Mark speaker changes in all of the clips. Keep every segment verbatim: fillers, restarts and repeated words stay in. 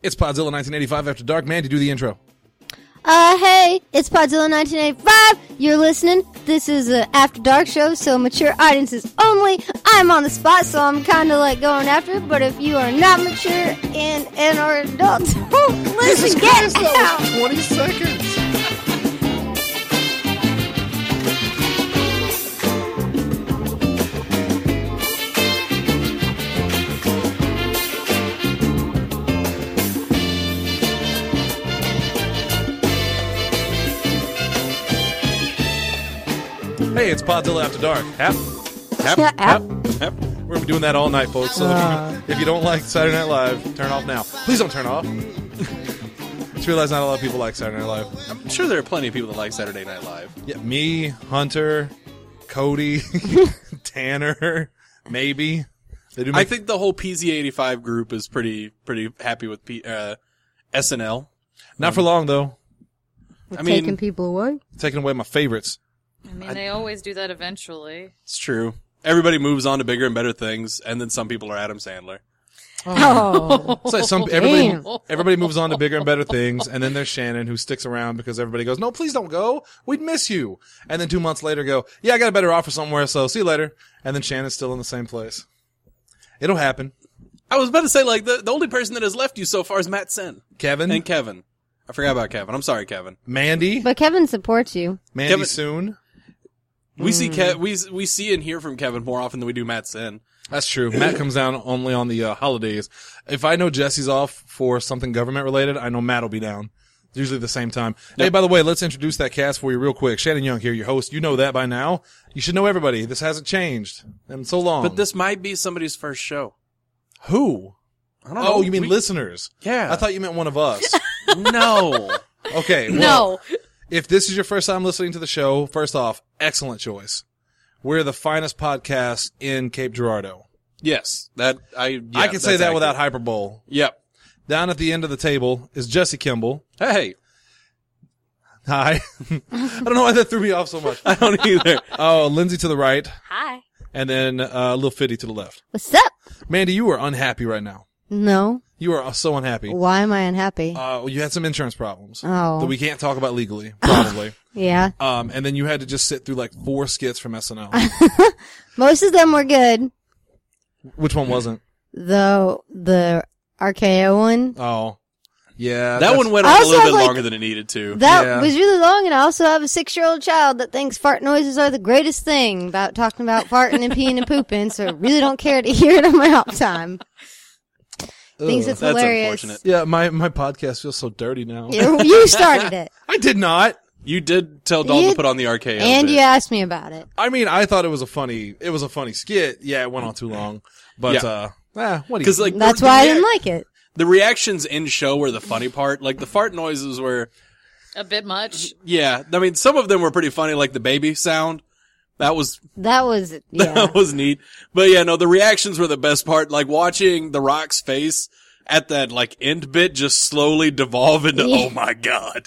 Speaker 1: It's Podzilla nineteen eighty-five After Dark. Mandy, do the intro.
Speaker 2: Uh, hey, it's Podzilla nineteen eighty-five. You're listening. This is an After Dark show, so mature audiences only. I'm on the spot, so I'm kind of like going after it. But if you are not mature and, and are adults, oh, listen, get out.
Speaker 1: twenty seconds. Hey, it's Podzilla After Dark. Hap, hap,
Speaker 2: Yeah,
Speaker 1: hap,
Speaker 2: hap.
Speaker 1: hap. We're going to be doing that all night, folks. So
Speaker 2: Uh.
Speaker 1: if, you, if you don't like Saturday Night Live, turn off now. Please don't turn off. Just realize not a lot of people like Saturday Night Live.
Speaker 3: I'm sure there are plenty of people that like Saturday Night Live.
Speaker 1: Yeah, me, Hunter, Cody, Tanner, maybe. They do
Speaker 3: I
Speaker 1: make,
Speaker 3: think the whole P Z eighty-five group is pretty pretty happy with P, uh, S N L.
Speaker 1: not for long, though.
Speaker 3: I mean,
Speaker 2: Taking people away.
Speaker 1: Taking away my favorites.
Speaker 4: I mean, they always do that eventually.
Speaker 3: it's true. Everybody moves on to bigger and better things, and then some people are Adam Sandler.
Speaker 2: Oh.
Speaker 1: It's like some everybody
Speaker 2: Damn.
Speaker 1: everybody moves on to bigger and better things, and then there's Shannon who sticks around because everybody goes, "No, please don't go. We'd miss you." And then two months later, go, "Yeah, I got a better offer somewhere, so see you later." And then Shannon's still in the same place. It'll happen.
Speaker 3: I was about to say, like, the, the only person that has left you so far is Matt Sen.
Speaker 1: Kevin,
Speaker 3: And Kevin. I forgot about Kevin. I'm sorry, Kevin.
Speaker 1: Mandy,
Speaker 2: But Kevin supports you.
Speaker 1: Mandy
Speaker 3: Kevin-
Speaker 1: soon.
Speaker 3: We see Ke- we we see and hear from Kevin more often than we do Matt Sen.
Speaker 1: That's true. Matt comes down only on the uh, holidays. If I know Jesse's off for something government related, I know Matt will be down. It's usually the same time. Hey, by the way, let's introduce that cast for you real quick. Shannon Young here, your host. You know that by now. You should know everybody. This hasn't changed in so long.
Speaker 3: But this might be somebody's first show.
Speaker 1: Who?
Speaker 3: I don't know.
Speaker 1: Oh, you mean
Speaker 3: We-
Speaker 1: listeners?
Speaker 3: Yeah.
Speaker 1: I thought you meant one of us.
Speaker 3: No.
Speaker 1: Okay. Well,
Speaker 4: No.
Speaker 1: if this is your first time listening to the show, first off, excellent choice. We're the finest podcast in Cape Girardeau.
Speaker 3: Yes. That I yeah,
Speaker 1: I can say
Speaker 3: that's
Speaker 1: that without
Speaker 3: accurate.
Speaker 1: hyperbole.
Speaker 3: Yep.
Speaker 1: Down at the end of the table is Jesse Kimball.
Speaker 3: Hey.
Speaker 1: Hi. I don't know why that threw me off so much.
Speaker 3: I don't either.
Speaker 1: Oh, Lindsay to the right,
Speaker 4: Hi.
Speaker 1: and then uh, Lil Fitty to the left.
Speaker 2: What's up?
Speaker 1: Mandy, you are unhappy right now.
Speaker 2: No.
Speaker 1: You are so unhappy.
Speaker 2: Why am I unhappy?
Speaker 1: Uh, you had some insurance problems
Speaker 2: Oh.
Speaker 1: that we can't talk about legally, probably.
Speaker 2: Yeah.
Speaker 1: um, and then you had to just sit through like four skits from S N L.
Speaker 2: Most of them were good.
Speaker 1: Which one wasn't?
Speaker 2: Though the R K O one,
Speaker 1: Oh, yeah.
Speaker 3: That
Speaker 1: that's-
Speaker 3: one went
Speaker 2: I
Speaker 3: on a
Speaker 2: also
Speaker 3: little bit
Speaker 2: have, like,
Speaker 3: longer than it needed to.
Speaker 2: that
Speaker 1: Yeah.
Speaker 2: was really long, and I also have a six-year-old child that thinks fart noises are the greatest thing about talking about farting and peeing and pooping, so I really don't care to hear it on my off time. Thinks
Speaker 1: Ugh.
Speaker 2: it's
Speaker 3: That's
Speaker 2: hilarious.
Speaker 3: unfortunate.
Speaker 1: Yeah, my, my podcast feels so dirty now.
Speaker 2: You, you started it,
Speaker 1: I did not.
Speaker 3: You did tell Dalton
Speaker 2: You-
Speaker 3: to put on the R K O.
Speaker 2: and
Speaker 3: bit.
Speaker 2: you asked me about it.
Speaker 1: I mean, I thought it was a funny, it was a funny skit. Yeah, it went on too long. But,
Speaker 3: Yeah.
Speaker 1: uh, eh, what do you
Speaker 3: Because like
Speaker 2: That's
Speaker 3: the,
Speaker 2: why I
Speaker 3: the
Speaker 2: didn't
Speaker 3: rea-
Speaker 2: like it.
Speaker 3: the reactions in show were the funny part. Like the fart noises were,
Speaker 4: A bit much.
Speaker 3: yeah. I mean, some of them were pretty funny, like the baby sound. That was
Speaker 2: That was, yeah.
Speaker 3: that was neat. But yeah, no, the reactions were the best part. Like watching The Rock's face at that like end bit just slowly devolve into
Speaker 2: Yeah.
Speaker 3: oh my god.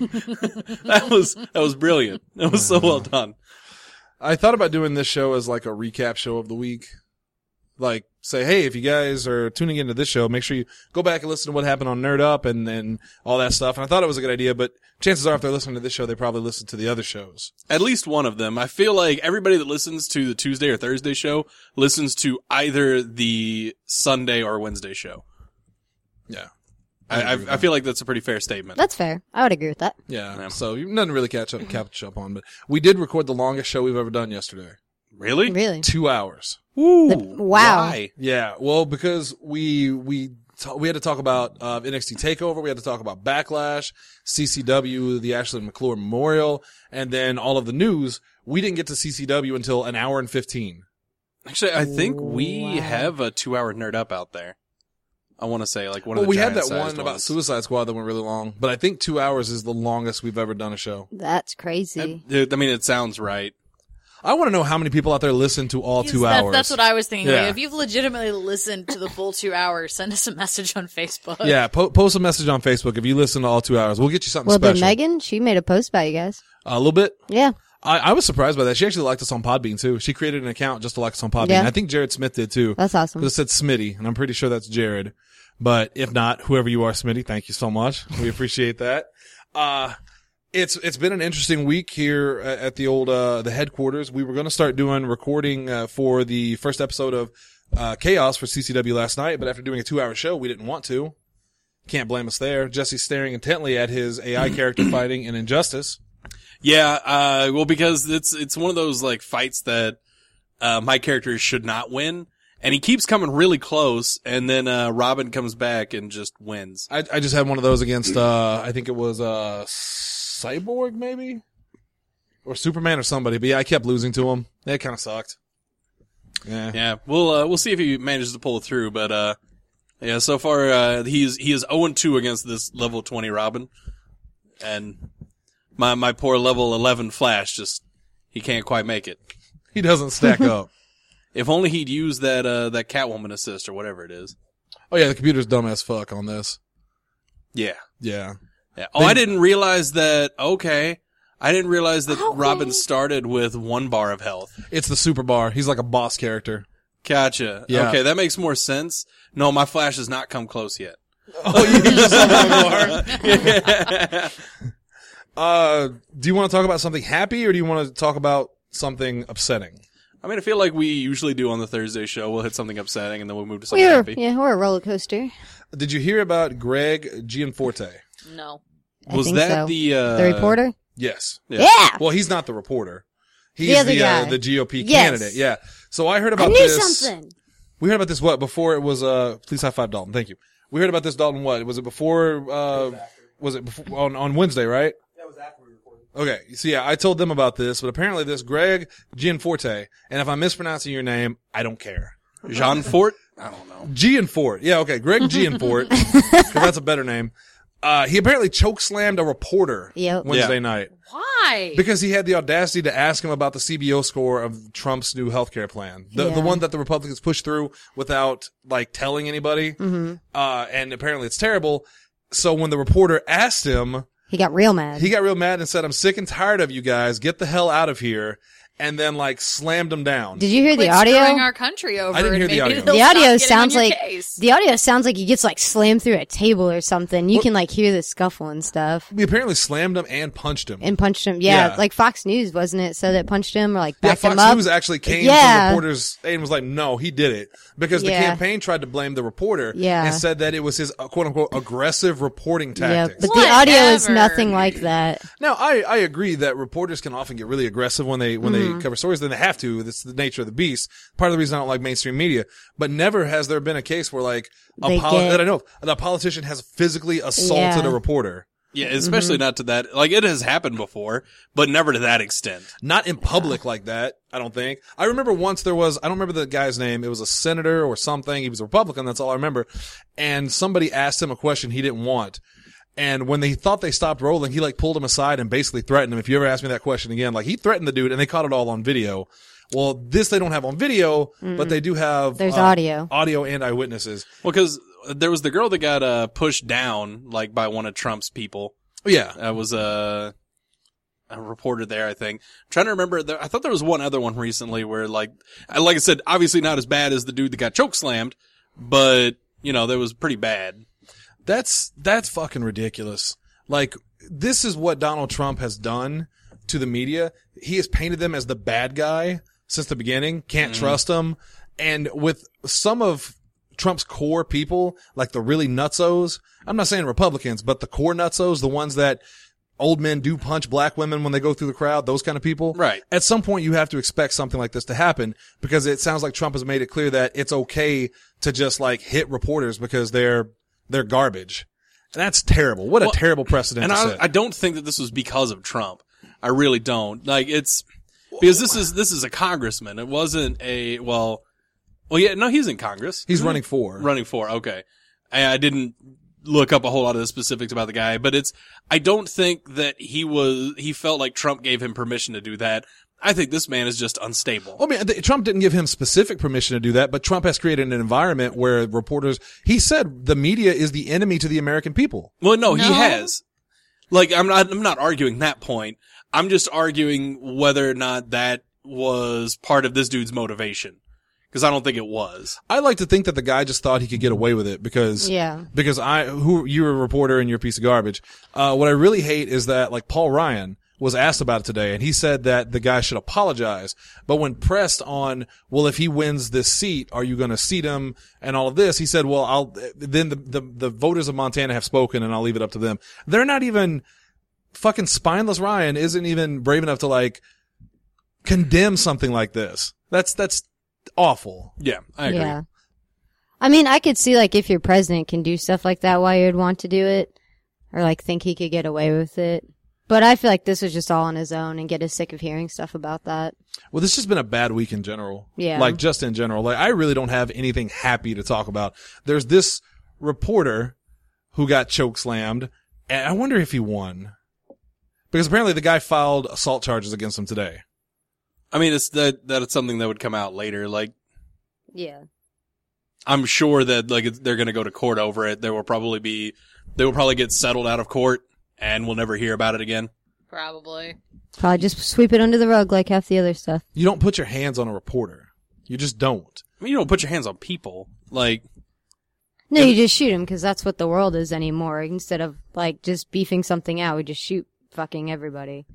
Speaker 3: that was that was brilliant. That was so well done.
Speaker 1: I thought about doing this show as like a recap show of the week. Like, say, hey, if you guys are tuning into this show, make sure you go back and listen to what happened on Nerd Up and then all that stuff. And I thought it was a good idea, but chances are if they're listening to this show, they probably listen to the other shows.
Speaker 3: At least one of them. I feel like everybody that listens to the Tuesday or Thursday show listens to either the Sunday or Wednesday show.
Speaker 1: Yeah.
Speaker 3: I, I, I feel like that's a pretty fair statement.
Speaker 2: That's fair. I would agree with that.
Speaker 1: Yeah.
Speaker 3: Yeah.
Speaker 1: So you nothing to really catch up, catch up on, but we did record the longest show we've ever done yesterday.
Speaker 3: Really?
Speaker 2: Really.
Speaker 1: Two hours.
Speaker 3: Ooh,
Speaker 2: Wow.
Speaker 3: Why?
Speaker 1: Yeah. Well, because we, we, ta- we had to talk about, uh, N X T TakeOver. We had to talk about Backlash, C C W, the Ashley McClure Memorial, and then all of the news. We didn't get to C C W until an hour and fifteen.
Speaker 3: Actually, I think we
Speaker 2: Wow.
Speaker 3: have a two-hour Nerd Up out there. I want to say like one
Speaker 1: Well,
Speaker 3: of the
Speaker 1: we had that
Speaker 3: giant-sized
Speaker 1: one about
Speaker 3: ones.
Speaker 1: Suicide Squad that went really long, but I think two hours is the longest we've ever done a show.
Speaker 2: That's crazy.
Speaker 3: I, I mean, it sounds right.
Speaker 1: I want to know how many people out there listen to all two
Speaker 4: That's,
Speaker 1: hours.
Speaker 4: that's what I was thinking.
Speaker 1: Yeah.
Speaker 4: Like, if you've legitimately listened to the full two hours, send us a message on Facebook.
Speaker 1: Yeah, po- post a message on Facebook if you listen to all two hours. We'll get you something
Speaker 2: Well, then
Speaker 1: special.
Speaker 2: Megan, she made a post about you guys.
Speaker 1: a little bit.
Speaker 2: Yeah.
Speaker 1: I, I was surprised by that. She actually liked us on Podbean too. She created an account just to like us on Podbean.
Speaker 2: Yeah.
Speaker 1: I think Jared Smith did too.
Speaker 2: That's awesome.
Speaker 1: Because it said Smitty, and I'm pretty sure that's Jared. But if not, whoever you are, Smitty, thank you so much. We appreciate that. Uh, it's, it's been an interesting week here at the old, uh, the headquarters. We were going to start doing recording, uh, for the first episode of, uh, Chaos for C C W last night, but after doing a two hour show, we didn't want to. Can't blame us there. Jesse's staring intently at his A I character fighting in Injustice.
Speaker 3: Yeah, uh, well, because it's, it's one of those, like, fights that, uh, my character should not win. And he keeps coming really close, and then, uh, Robin comes back and just wins.
Speaker 1: I, I just had one of those against, uh, I think it was, uh, Cyborg, maybe? Or Superman or somebody. But yeah, I kept losing to him. It kind of sucked. Yeah.
Speaker 3: Yeah, we'll, uh, we'll see if he manages to pull it through, but, uh, yeah, so far, uh, he's, he is oh and two against this level twenty Robin. And my, my poor level eleven Flash just, he can't quite make it.
Speaker 1: He doesn't stack up.
Speaker 3: If only he'd use that, uh, that Catwoman assist or whatever it is.
Speaker 1: Oh yeah, the computer's dumb as fuck on this.
Speaker 3: Yeah.
Speaker 1: Yeah.
Speaker 3: Yeah. Oh,
Speaker 1: They-
Speaker 3: I didn't realize that, okay. I didn't realize that
Speaker 2: Okay.
Speaker 3: Robin started with one bar of health.
Speaker 1: It's the super bar. He's like a boss character.
Speaker 3: Gotcha.
Speaker 1: Yeah.
Speaker 3: Okay, that makes more sense. No, my Flash has not come close yet.
Speaker 1: Oh, you just have one bar. Uh, do you want to talk about something happy or do you want to talk about something upsetting?
Speaker 3: I mean, I feel like we usually do on the Thursday show. We'll hit something upsetting and then we'll move to something
Speaker 2: We're
Speaker 3: happy.
Speaker 2: yeah, we're a roller coaster.
Speaker 1: Did you hear about Greg Gianforte?
Speaker 4: No.
Speaker 2: I
Speaker 3: Was
Speaker 2: think
Speaker 3: that
Speaker 2: so.
Speaker 3: the, uh,
Speaker 2: the reporter?
Speaker 1: Yes.
Speaker 3: Yeah.
Speaker 2: Yeah.
Speaker 1: Well, he's not the reporter. He's
Speaker 2: The
Speaker 1: the,
Speaker 2: other
Speaker 1: uh,
Speaker 2: guy.
Speaker 1: the G O P
Speaker 2: Yes.
Speaker 1: candidate. Yeah. So I heard
Speaker 2: I
Speaker 1: about
Speaker 2: knew
Speaker 1: this.
Speaker 2: something.
Speaker 1: We heard about this what before it was uh please high five Dalton. Thank you. We heard about this Dalton what? Was it before uh was it before, on on Wednesday, right?
Speaker 5: That was after we recorded.
Speaker 1: Okay. So yeah, I told them about this, but apparently this Greg Gianforte, and if I'm mispronouncing your name, I don't care.
Speaker 3: Jean Fort? I don't know.
Speaker 1: Gianfort. Yeah, okay. Greg Gianfort. Cause that's a better name. Uh, he apparently chokeslammed a reporter
Speaker 2: Yep.
Speaker 1: Wednesday
Speaker 3: Yeah.
Speaker 1: night.
Speaker 4: Why?
Speaker 1: Because he had the audacity to ask him about the C B O score of Trump's new healthcare plan. The,
Speaker 2: Yeah.
Speaker 1: the one that the Republicans pushed through without, like, telling anybody. Mm-hmm. Uh, and apparently it's terrible. So when the reporter asked him,
Speaker 2: He got real mad.
Speaker 1: he got real mad and said, I'm sick and tired of you guys. Get the hell out of here. And then, like, slammed him down.
Speaker 2: Did you hear the
Speaker 4: Quit
Speaker 2: audio?
Speaker 4: screwing our country over.
Speaker 1: I didn't hear
Speaker 4: and
Speaker 1: the
Speaker 4: maybe
Speaker 1: audio.
Speaker 4: they'll
Speaker 2: The
Speaker 4: stop
Speaker 2: audio
Speaker 4: getting
Speaker 2: sounds
Speaker 4: on your
Speaker 2: like
Speaker 4: case.
Speaker 2: the audio sounds like he gets like slammed through a table or something. You
Speaker 1: What-
Speaker 2: can like hear the scuffle and stuff.
Speaker 1: We apparently slammed him and punched him.
Speaker 2: And punched him. Yeah,
Speaker 1: Yeah.
Speaker 2: like Fox News, wasn't it? So that punched him or like
Speaker 1: Yeah,
Speaker 2: backed
Speaker 1: Fox
Speaker 2: him up.
Speaker 1: News actually came
Speaker 2: Yeah.
Speaker 1: to reporters and was like, no, he did it. Because the
Speaker 2: Yeah.
Speaker 1: campaign tried to blame the reporter
Speaker 2: Yeah.
Speaker 1: and said that it was his uh, quote unquote aggressive reporting
Speaker 2: Yeah,
Speaker 1: tactics.
Speaker 2: but the audio is
Speaker 4: Whatever.
Speaker 2: nothing like that.
Speaker 1: Now, I, I agree that reporters can often get really aggressive when they, when
Speaker 2: Mm-hmm.
Speaker 1: they cover stories, then they have to. That's the nature of the beast. Part of the reason I don't like mainstream media. But never has there been a case where like, a
Speaker 2: They
Speaker 1: poli-
Speaker 2: get-
Speaker 1: that I know, of, a politician has physically assaulted
Speaker 2: Yeah.
Speaker 1: a reporter.
Speaker 3: Yeah, especially not to that. Like, it has happened before, but never to that extent.
Speaker 1: Not in public like that, I don't think. I remember once there was, I don't remember the guy's name. It was a senator or something. He was a Republican. That's all I remember. And somebody asked him a question he didn't want. And when they thought they stopped rolling, he like pulled him aside and basically threatened him. If you ever ask me that question again, like he threatened the dude and they caught it all on video. Well, this they don't have on video, but they do have
Speaker 2: There's
Speaker 1: uh,
Speaker 2: audio.
Speaker 1: audio and eyewitnesses.
Speaker 3: Well, cause there was the girl that got, uh, pushed down, like, by one of Trump's people.
Speaker 1: Yeah.
Speaker 3: That was, uh, a reporter there, I think. I'm trying to remember. There, I thought there was one other one recently where, like, I- like I said, obviously not as bad as the dude that got choke slammed, but, you know, that was pretty bad.
Speaker 1: That's, that's fucking ridiculous. Like, this is what Donald Trump has done to the media. He has painted them as the bad guy since the beginning. Can't trust them. And with some of Trump's core people, like the really nutsos, I'm not saying Republicans, but the core nutsos, the ones that old men do punch black women when they go through the crowd, those kind of people.
Speaker 3: Right.
Speaker 1: At some point you have to expect something like this to happen because it sounds like Trump has made it clear that it's okay to just like hit reporters because they're, they're garbage. And that's terrible. What a
Speaker 3: Well,
Speaker 1: terrible precedent
Speaker 3: And
Speaker 1: to
Speaker 3: I,
Speaker 1: set.
Speaker 3: I don't think that this was because of Trump. I really don't. Like, it's, because this is, this is a congressman. It wasn't a, well, well, yeah, no, he's in Congress.
Speaker 1: He's running for.
Speaker 3: Running for, okay. I, I didn't look up a whole lot of the specifics about the guy, but it's, I don't think that he was, he felt like Trump gave him permission to do that. I think this man is just unstable.
Speaker 1: I mean, th- Trump didn't give him specific permission to do that, but Trump has created an environment where reporters, he said the media is the enemy to the American people.
Speaker 3: Well, no,
Speaker 4: No.
Speaker 3: he has. Like, I'm not, I'm not arguing that point. I'm just arguing whether or not that was part of this dude's motivation. Because I don't think it was.
Speaker 1: I like to think that the guy just thought he could get away with it because,
Speaker 2: Yeah.
Speaker 1: because I, who, you're a reporter and you're a piece of garbage. Uh, what I really hate is that, like, Paul Ryan was asked about it today and he said that the guy should apologize. But when pressed on, well, if he wins this seat, are you going to seat him and all of this? He said, well, I'll, then the, the, the voters of Montana have spoken and I'll leave it up to them. They're not even, fucking spineless Ryan isn't even brave enough to, like, condemn something like this. That's, that's, awful.
Speaker 3: Yeah, I agree.
Speaker 2: Yeah. I mean, I could see, like, if your president can do stuff like that, why you'd want to do it. Or, like, think he could get away with it. But I feel like this was just all on his own and get us sick of hearing stuff about that.
Speaker 1: Well, this has been a bad week in general.
Speaker 2: Yeah.
Speaker 1: Like, just in general. Like, I really don't have anything happy to talk about. There's this reporter who got chokeslammed, and I wonder if he won. Because apparently the guy filed assault charges against him today.
Speaker 3: I mean, it's that that it's something that would come out later. Like,
Speaker 2: Yeah.
Speaker 3: I'm sure that like it's, they're going to go to court over it. There will probably be, they will probably get settled out of court, and we'll never hear about it again.
Speaker 4: Probably.
Speaker 2: Probably just sweep it under the rug like half the other stuff.
Speaker 1: You don't put your hands on a reporter. You just don't.
Speaker 3: I mean, you don't put your hands on people. Like,
Speaker 2: No, you just shoot him because that's what the world is anymore. Instead of, like, just beefing something out, we just shoot fucking everybody.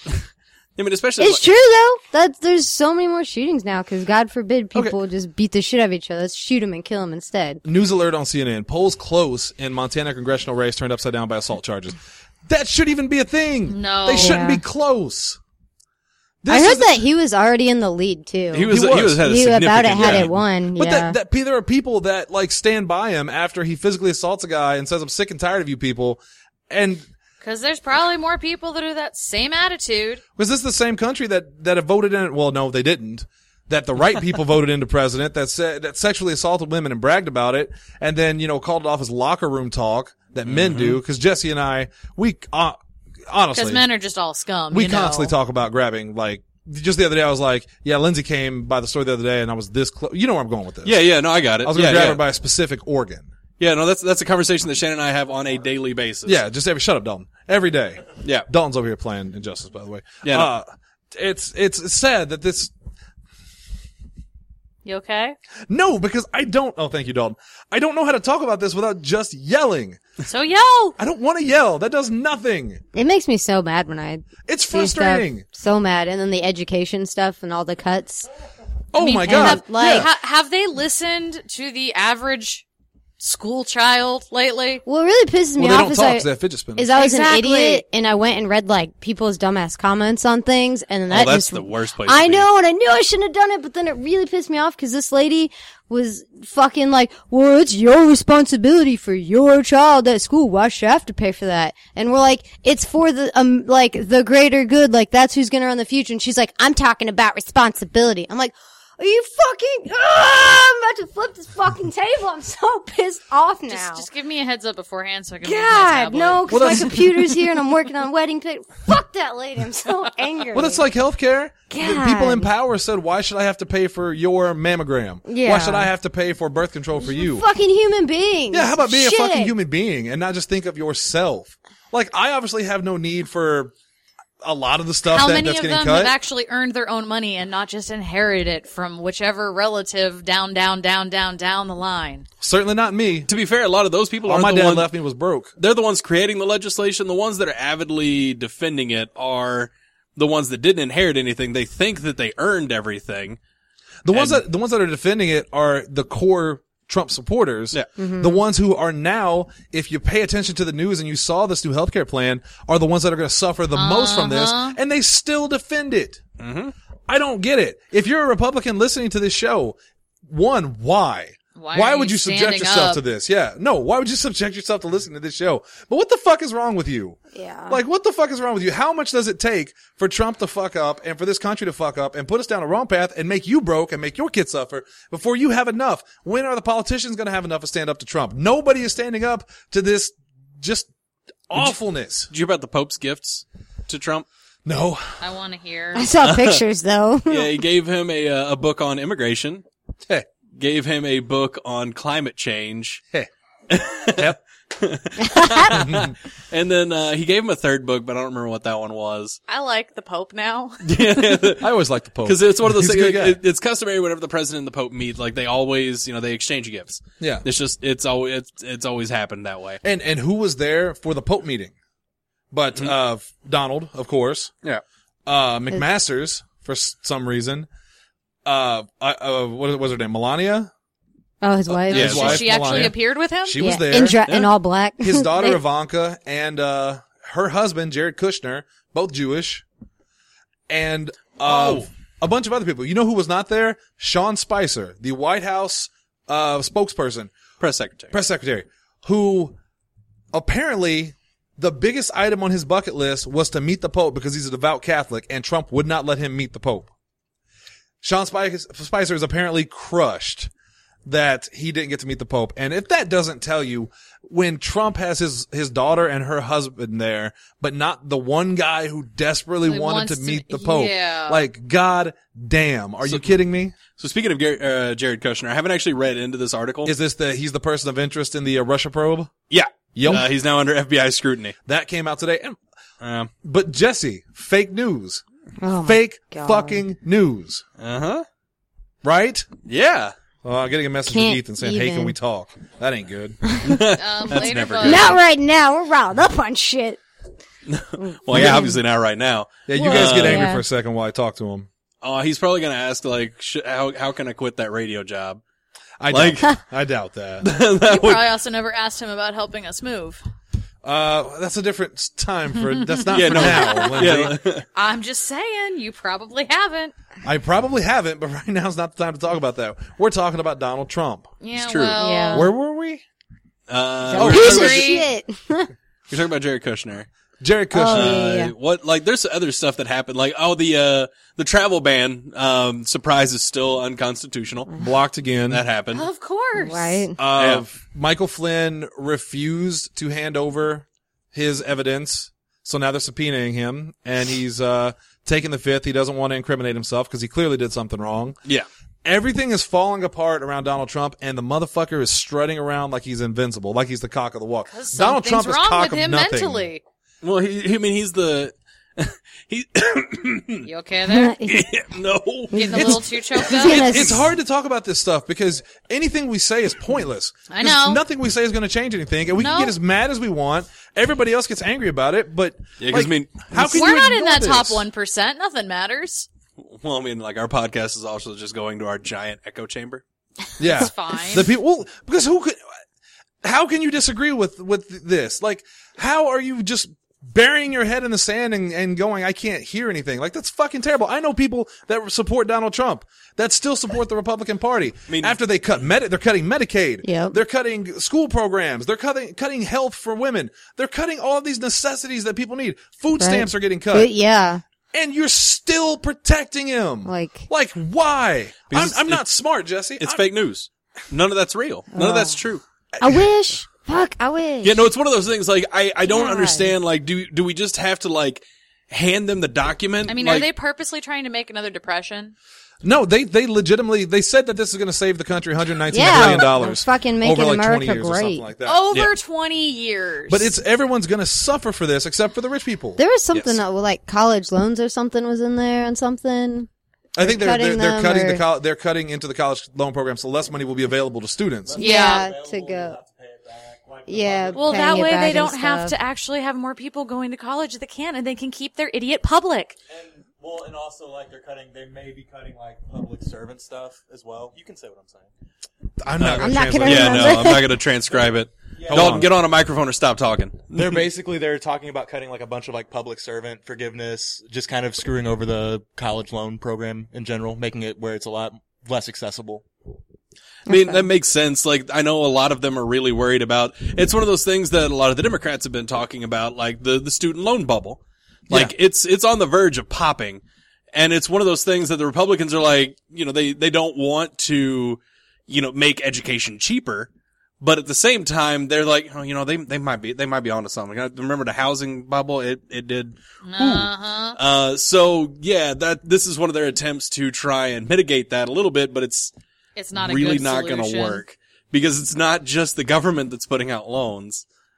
Speaker 3: I mean, especially
Speaker 2: It's
Speaker 3: like,
Speaker 2: true, though. That there's so many more shootings now because, God forbid, people
Speaker 1: Okay.
Speaker 2: just beat the shit out of each other. Let's shoot them and kill them instead.
Speaker 1: News alert on C N N. Polls close in Montana congressional race turned upside down by assault charges. That should even be a thing.
Speaker 4: No.
Speaker 1: They shouldn't
Speaker 2: Yeah.
Speaker 1: be close. This
Speaker 2: I heard
Speaker 1: is-
Speaker 2: that he was already in the lead, too.
Speaker 3: he was,
Speaker 1: He
Speaker 3: he
Speaker 1: was.
Speaker 3: was, had a
Speaker 2: He about it
Speaker 3: significant
Speaker 2: had
Speaker 3: lead.
Speaker 2: it won.
Speaker 1: But
Speaker 2: Yeah.
Speaker 1: that, that, there are people that, like, stand by him after he physically assaults a guy and says, I'm sick and tired of you people. And
Speaker 4: Because there's probably more people that are that same attitude.
Speaker 1: was this the same country that, that have voted in? Well, no, they didn't. That the right people voted into president that said, that sexually assaulted women and bragged about it. And then, you know, called it off as locker room talk that men do. Cause Jesse and I, we, uh, honestly.
Speaker 4: Because men are just all scum.
Speaker 1: We
Speaker 4: you know.
Speaker 1: constantly talk about grabbing, like, just the other day I was like, yeah, Lindsay came by the store the other day and I was this close. You know where I'm going with this.
Speaker 3: Yeah, yeah, no, I got it.
Speaker 1: I was going to
Speaker 3: yeah,
Speaker 1: grab
Speaker 3: yeah.
Speaker 1: her by a specific organ.
Speaker 3: Yeah, no, that's that's a conversation that Shannon and I have on a daily basis.
Speaker 1: Yeah, just every, shut up, Dalton. Every day.
Speaker 3: Yeah.
Speaker 1: Dalton's over here playing Injustice, by the way.
Speaker 3: Yeah, no.
Speaker 1: Uh, it's, it's, it's sad that this,
Speaker 4: You okay?
Speaker 1: no, because I don't, oh, thank you, Dalton. I don't know how to talk about this without just yelling.
Speaker 4: So yell!
Speaker 1: I don't want to yell. That does nothing.
Speaker 2: It makes me so mad when I
Speaker 1: It's
Speaker 2: see stuff.
Speaker 1: frustrating.
Speaker 2: So mad. And then the education stuff and all the cuts.
Speaker 1: Oh
Speaker 4: mean,
Speaker 1: my
Speaker 4: and
Speaker 1: God.
Speaker 2: have, like-
Speaker 1: Yeah.
Speaker 4: Ha- have they listened to the average school child lately?
Speaker 2: What really pisses me
Speaker 1: Well, they
Speaker 2: off
Speaker 1: don't
Speaker 2: is
Speaker 1: talk
Speaker 2: I,
Speaker 1: 'cause they have fidget spinners.
Speaker 2: is I was
Speaker 4: Exactly.
Speaker 2: an idiot and I went and read like people's dumbass comments on things and then that
Speaker 3: Oh, that's
Speaker 2: just
Speaker 3: the worst place
Speaker 2: I
Speaker 3: to be.
Speaker 2: know, and I knew I shouldn't have done it, but then it really pissed me off because this lady was fucking like, well, it's your responsibility for your child at school. Why should I have to pay for that? And we're like, it's for the, um, like, the greater good. Like, that's who's gonna run the future. And she's like, I'm talking about responsibility. I'm like, are you fucking, ah, I'm about to flip this fucking table. I'm so pissed off now.
Speaker 4: Just, just give me a heads up beforehand so I can move my
Speaker 2: God,
Speaker 4: tablet.
Speaker 2: no, because
Speaker 1: Well,
Speaker 2: my
Speaker 1: that's-
Speaker 2: computer's here and I'm working on wedding pic. Fuck that lady. I'm so angry.
Speaker 1: Well, it's like healthcare. The
Speaker 2: God.
Speaker 1: people in power said, why should I have to pay for your mammogram?
Speaker 2: Yeah.
Speaker 1: Why should I have to pay for birth control for you?
Speaker 2: fucking human beings.
Speaker 1: Yeah, how about being
Speaker 2: Shit.
Speaker 1: a fucking human being and not just think of yourself? Like, I obviously have no need for a lot of the stuff
Speaker 4: How
Speaker 1: that,
Speaker 4: many
Speaker 1: that's
Speaker 4: of
Speaker 1: getting
Speaker 4: them
Speaker 1: cut.
Speaker 4: have actually earned their own money and not just inherited it from whichever relative down, down, down, down, down the line?
Speaker 1: Certainly not me.
Speaker 3: To be fair, a lot of those people
Speaker 1: All
Speaker 3: are
Speaker 1: my
Speaker 3: the
Speaker 1: dad
Speaker 3: ones,
Speaker 1: left me was broke.
Speaker 3: they're the ones creating the legislation. The ones that are avidly defending it are the ones that didn't inherit anything. They think that they earned everything.
Speaker 1: The ones
Speaker 3: And-
Speaker 1: that the ones that are defending it are the core Trump supporters.
Speaker 3: Yeah.
Speaker 1: The ones who are now, if you pay attention to the news and you saw this new healthcare plan, are the ones that are going to suffer the most from this, and they still defend it. Mm-hmm. I don't get it. If you're a Republican listening to this show, one, why?
Speaker 4: Why
Speaker 1: Why
Speaker 4: are
Speaker 1: would
Speaker 4: you
Speaker 1: you subject
Speaker 4: standing
Speaker 1: yourself
Speaker 4: up?
Speaker 1: to this? Yeah. No, why would you subject yourself to listening to this show? But what the fuck is wrong with you?
Speaker 2: Yeah.
Speaker 1: Like, what the fuck is wrong with you? How much does it take for Trump to fuck up and for this country to fuck up and put us down a wrong path and make you broke and make your kids suffer before you have enough? When are the politicians going to have enough to stand up to Trump? Nobody is standing up to this just awfulness.
Speaker 3: Did you hear about the Pope's gifts to Trump?
Speaker 1: No.
Speaker 4: I want to hear.
Speaker 2: I saw pictures though.
Speaker 3: Yeah, he gave him a uh, a book on immigration.
Speaker 1: Hey.
Speaker 3: Gave him a book on climate change.
Speaker 1: Hey. Yep.
Speaker 3: And then uh, he gave him a third book, but I don't remember what that one was.
Speaker 4: I like the Pope now.
Speaker 1: I always like the Pope.
Speaker 3: Because it's one of those
Speaker 1: He's a
Speaker 3: things.
Speaker 1: good
Speaker 3: Like,
Speaker 1: guy.
Speaker 3: it, it's customary whenever the president and the Pope meet, like they always, you know, they exchange gifts.
Speaker 1: Yeah.
Speaker 3: It's just, it's always, it's, it's always happened that way.
Speaker 1: And and who was there for the Pope meeting? But uh, Donald, of course.
Speaker 3: Yeah.
Speaker 1: Uh, McMaster's for s- some reason. Uh, I, uh, what was her name? Melania.
Speaker 2: Oh, his wife.
Speaker 3: Yeah,
Speaker 1: His
Speaker 3: she-
Speaker 1: wife,
Speaker 4: she actually
Speaker 1: Melania.
Speaker 4: appeared with him?
Speaker 1: She
Speaker 2: Yeah,
Speaker 1: was there.
Speaker 2: in, dra- in
Speaker 3: Yeah.
Speaker 2: all black.
Speaker 1: His daughter
Speaker 2: They-
Speaker 1: Ivanka and uh, her husband Jared Kushner, both Jewish, and uh,
Speaker 3: Oh.
Speaker 1: a bunch of other people. You know who was not there? Sean Spicer, the White House uh, spokesperson,
Speaker 3: Press secretary.
Speaker 1: press secretary, who apparently the biggest item on his bucket list was to meet the Pope because he's a devout Catholic, and Trump would not let him meet the Pope. Sean Spicer, Spicer is apparently crushed that he didn't get to meet the Pope. And if that doesn't tell you, when Trump has his, his daughter and her husband there, but not the one guy who desperately
Speaker 4: He
Speaker 1: wanted
Speaker 4: wants
Speaker 1: to
Speaker 4: to-
Speaker 1: meet the Pope,
Speaker 4: yeah.
Speaker 1: like, god damn, are
Speaker 3: So-
Speaker 1: you kidding me?
Speaker 3: So speaking of Gar- uh, Jared Kushner, I haven't actually read into this article.
Speaker 1: Is this the, he's the person of interest in the uh, Russia probe?
Speaker 3: yeah.
Speaker 1: Yep.
Speaker 3: Uh, he's now under F B I scrutiny.
Speaker 1: That came out today. And,
Speaker 3: Um,
Speaker 1: but Jesse, fake news.
Speaker 2: Oh my
Speaker 1: Fake
Speaker 2: God.
Speaker 1: fucking news.
Speaker 3: uh huh.
Speaker 1: Right?
Speaker 3: Yeah.
Speaker 1: Well, I'm getting a message
Speaker 2: Can't
Speaker 1: from Ethan saying, hey, can
Speaker 2: even.
Speaker 1: we talk? That ain't good.
Speaker 4: Um, later,
Speaker 3: never
Speaker 4: but-
Speaker 3: good.
Speaker 2: Not right now. We're riled up on shit.
Speaker 3: Well, yeah, obviously not right now.
Speaker 1: Yeah, you
Speaker 2: Well,
Speaker 1: guys get angry
Speaker 2: yeah.
Speaker 1: for a second while I talk to him.
Speaker 3: Oh, he's probably gonna ask like, sh- how how can I quit that radio job?
Speaker 1: I
Speaker 3: Like-
Speaker 1: doubt, I doubt that.
Speaker 3: That
Speaker 4: You
Speaker 3: would-
Speaker 4: probably also never asked him about helping us move.
Speaker 1: Uh, that's a different time for, that's not
Speaker 3: Yeah,
Speaker 1: for
Speaker 3: no.
Speaker 1: now, Lindsay.
Speaker 3: yeah.
Speaker 4: I'm just saying, you probably haven't.
Speaker 1: I probably haven't, but right now is not the time to talk about that. We're talking about Donald Trump.
Speaker 4: Yeah,
Speaker 3: true.
Speaker 4: well.
Speaker 2: Yeah.
Speaker 1: Where were we?
Speaker 3: Uh,
Speaker 1: Oh,
Speaker 3: we're
Speaker 2: Piece
Speaker 3: talking
Speaker 2: of
Speaker 3: about-
Speaker 2: shit.
Speaker 3: You're talking about Jared Kushner.
Speaker 1: Jared Kushner.
Speaker 2: Oh, yeah,
Speaker 3: Uh,
Speaker 2: yeah.
Speaker 3: what, like, there's other stuff that happened. Like, oh, the, uh, the travel ban, um, surprise is still unconstitutional.
Speaker 1: Blocked again.
Speaker 3: That happened.
Speaker 4: Of course.
Speaker 2: Right.
Speaker 1: Uh, Michael Flynn refused to hand over his evidence. So now they're subpoenaing him and he's, uh, taking the fifth. He doesn't want to incriminate himself because he clearly did something wrong.
Speaker 3: Yeah.
Speaker 1: Everything is falling apart around Donald Trump, and the motherfucker is strutting around like he's invincible, like he's the cock of the walk. Donald
Speaker 4: Something's
Speaker 1: Trump is
Speaker 4: wrong
Speaker 1: cock
Speaker 4: with
Speaker 1: of
Speaker 4: him
Speaker 1: nothing.
Speaker 4: mentally.
Speaker 3: Well, he, he- I mean, he's the, he,
Speaker 4: You okay there?
Speaker 3: no.
Speaker 4: Getting a little too choked up?
Speaker 2: gonna-
Speaker 1: It's hard to talk about this stuff because anything we say is pointless.
Speaker 4: I
Speaker 1: 'Cause
Speaker 4: know.
Speaker 1: Nothing we say is going to change anything, and we can
Speaker 4: No.
Speaker 1: get as mad as we want. Everybody else gets angry about it, but
Speaker 3: Yeah, 'cause,
Speaker 1: like,
Speaker 3: I mean,
Speaker 1: how can
Speaker 4: We're
Speaker 1: you
Speaker 4: not in
Speaker 1: ignore
Speaker 4: that top
Speaker 1: this?
Speaker 4: one percent. Nothing matters.
Speaker 3: Well, I mean, like, our podcast is also just going to our giant echo chamber.
Speaker 1: Yeah,
Speaker 4: It's fine.
Speaker 1: the people well, because who could? How can you disagree with with this? Like, how are you just burying your head in the sand and, and going, I can't hear anything? Like, that's fucking terrible. I know people that support Donald Trump that still support the Republican Party.
Speaker 3: mean-
Speaker 1: After they cut med, they're cutting Medicaid.
Speaker 2: Yep.
Speaker 1: They're cutting school programs. They're cutting cutting health for women. They're cutting all of these necessities that people need. Food
Speaker 2: Right.
Speaker 1: stamps are getting cut.
Speaker 2: But yeah.
Speaker 1: And you're still protecting him.
Speaker 2: Like-
Speaker 1: like why? I'm,
Speaker 3: Because
Speaker 1: I'm
Speaker 3: it-
Speaker 1: not smart, Jesse.
Speaker 3: It's
Speaker 1: I'm-
Speaker 3: fake news. None of that's real. None of that's true.
Speaker 2: I wish. Fuck, I wish.
Speaker 3: Yeah, no, it's one of those things, like, I, I don't
Speaker 2: God.
Speaker 3: understand, like, do, do we just have to, like, hand them the document?
Speaker 4: I mean,
Speaker 3: like,
Speaker 4: are they purposely trying to make another depression?
Speaker 1: No, they they legitimately they said that this is going to save the country one hundred nineteen
Speaker 2: Yeah,
Speaker 1: billion dollars.
Speaker 2: fucking making
Speaker 1: over like
Speaker 2: America
Speaker 1: twenty years or something
Speaker 2: great.
Speaker 1: like that.
Speaker 4: Over
Speaker 3: Yeah.
Speaker 4: twenty years.
Speaker 1: But it's everyone's going to suffer for this except for the rich people.
Speaker 2: There was something
Speaker 3: Yes.
Speaker 2: that was like college loans or something was in there and something.
Speaker 1: I think they're
Speaker 2: cutting
Speaker 1: they're, they're
Speaker 2: them
Speaker 1: cutting the
Speaker 2: or-
Speaker 1: col- they're cutting into the college loan program, so less money will be available to students.
Speaker 4: Yeah.
Speaker 2: to go. Yeah.
Speaker 4: well,
Speaker 2: paying
Speaker 4: that
Speaker 2: it
Speaker 4: way
Speaker 2: back
Speaker 4: they
Speaker 2: and
Speaker 4: don't have
Speaker 2: stuff.
Speaker 4: to actually have more people going to college that can, and they can keep their idiot public.
Speaker 5: And well, and also like they're cutting, they may be cutting like public servant stuff as well. You can say what I'm saying.
Speaker 1: I'm not.
Speaker 2: I'm
Speaker 1: Gonna
Speaker 2: not
Speaker 1: translate
Speaker 2: gonna
Speaker 1: that.
Speaker 3: yeah, no,
Speaker 2: remember.
Speaker 3: I'm not going to transcribe it.
Speaker 5: Yeah.
Speaker 3: Dalton,
Speaker 1: on.
Speaker 3: get on a microphone or stop talking.
Speaker 5: They're basically they're talking about cutting like a bunch of like public servant forgiveness, just kind of screwing over the college loan program in general, making it where it's a lot less accessible.
Speaker 3: I mean, that makes sense. Like, I know a lot of them are really worried about, it's one of those things that a lot of the Democrats have been talking about, like the, the student loan bubble. Like,
Speaker 1: Yeah.
Speaker 3: it's, it's on the verge of popping. And it's one of those things that the Republicans are like, you know, they, they don't want to, you know, make education cheaper. But at the same time, they're like, oh, you know, they, they might be, they might be onto something. I remember the housing bubble? It, it did.
Speaker 4: Uh-huh.
Speaker 3: Uh, so yeah, that, this is one of their attempts to try and mitigate that a little bit, but it's,
Speaker 4: It's not a
Speaker 3: really
Speaker 4: good
Speaker 3: not going to
Speaker 4: solution.
Speaker 3: work because it's not just the government that's putting out loans.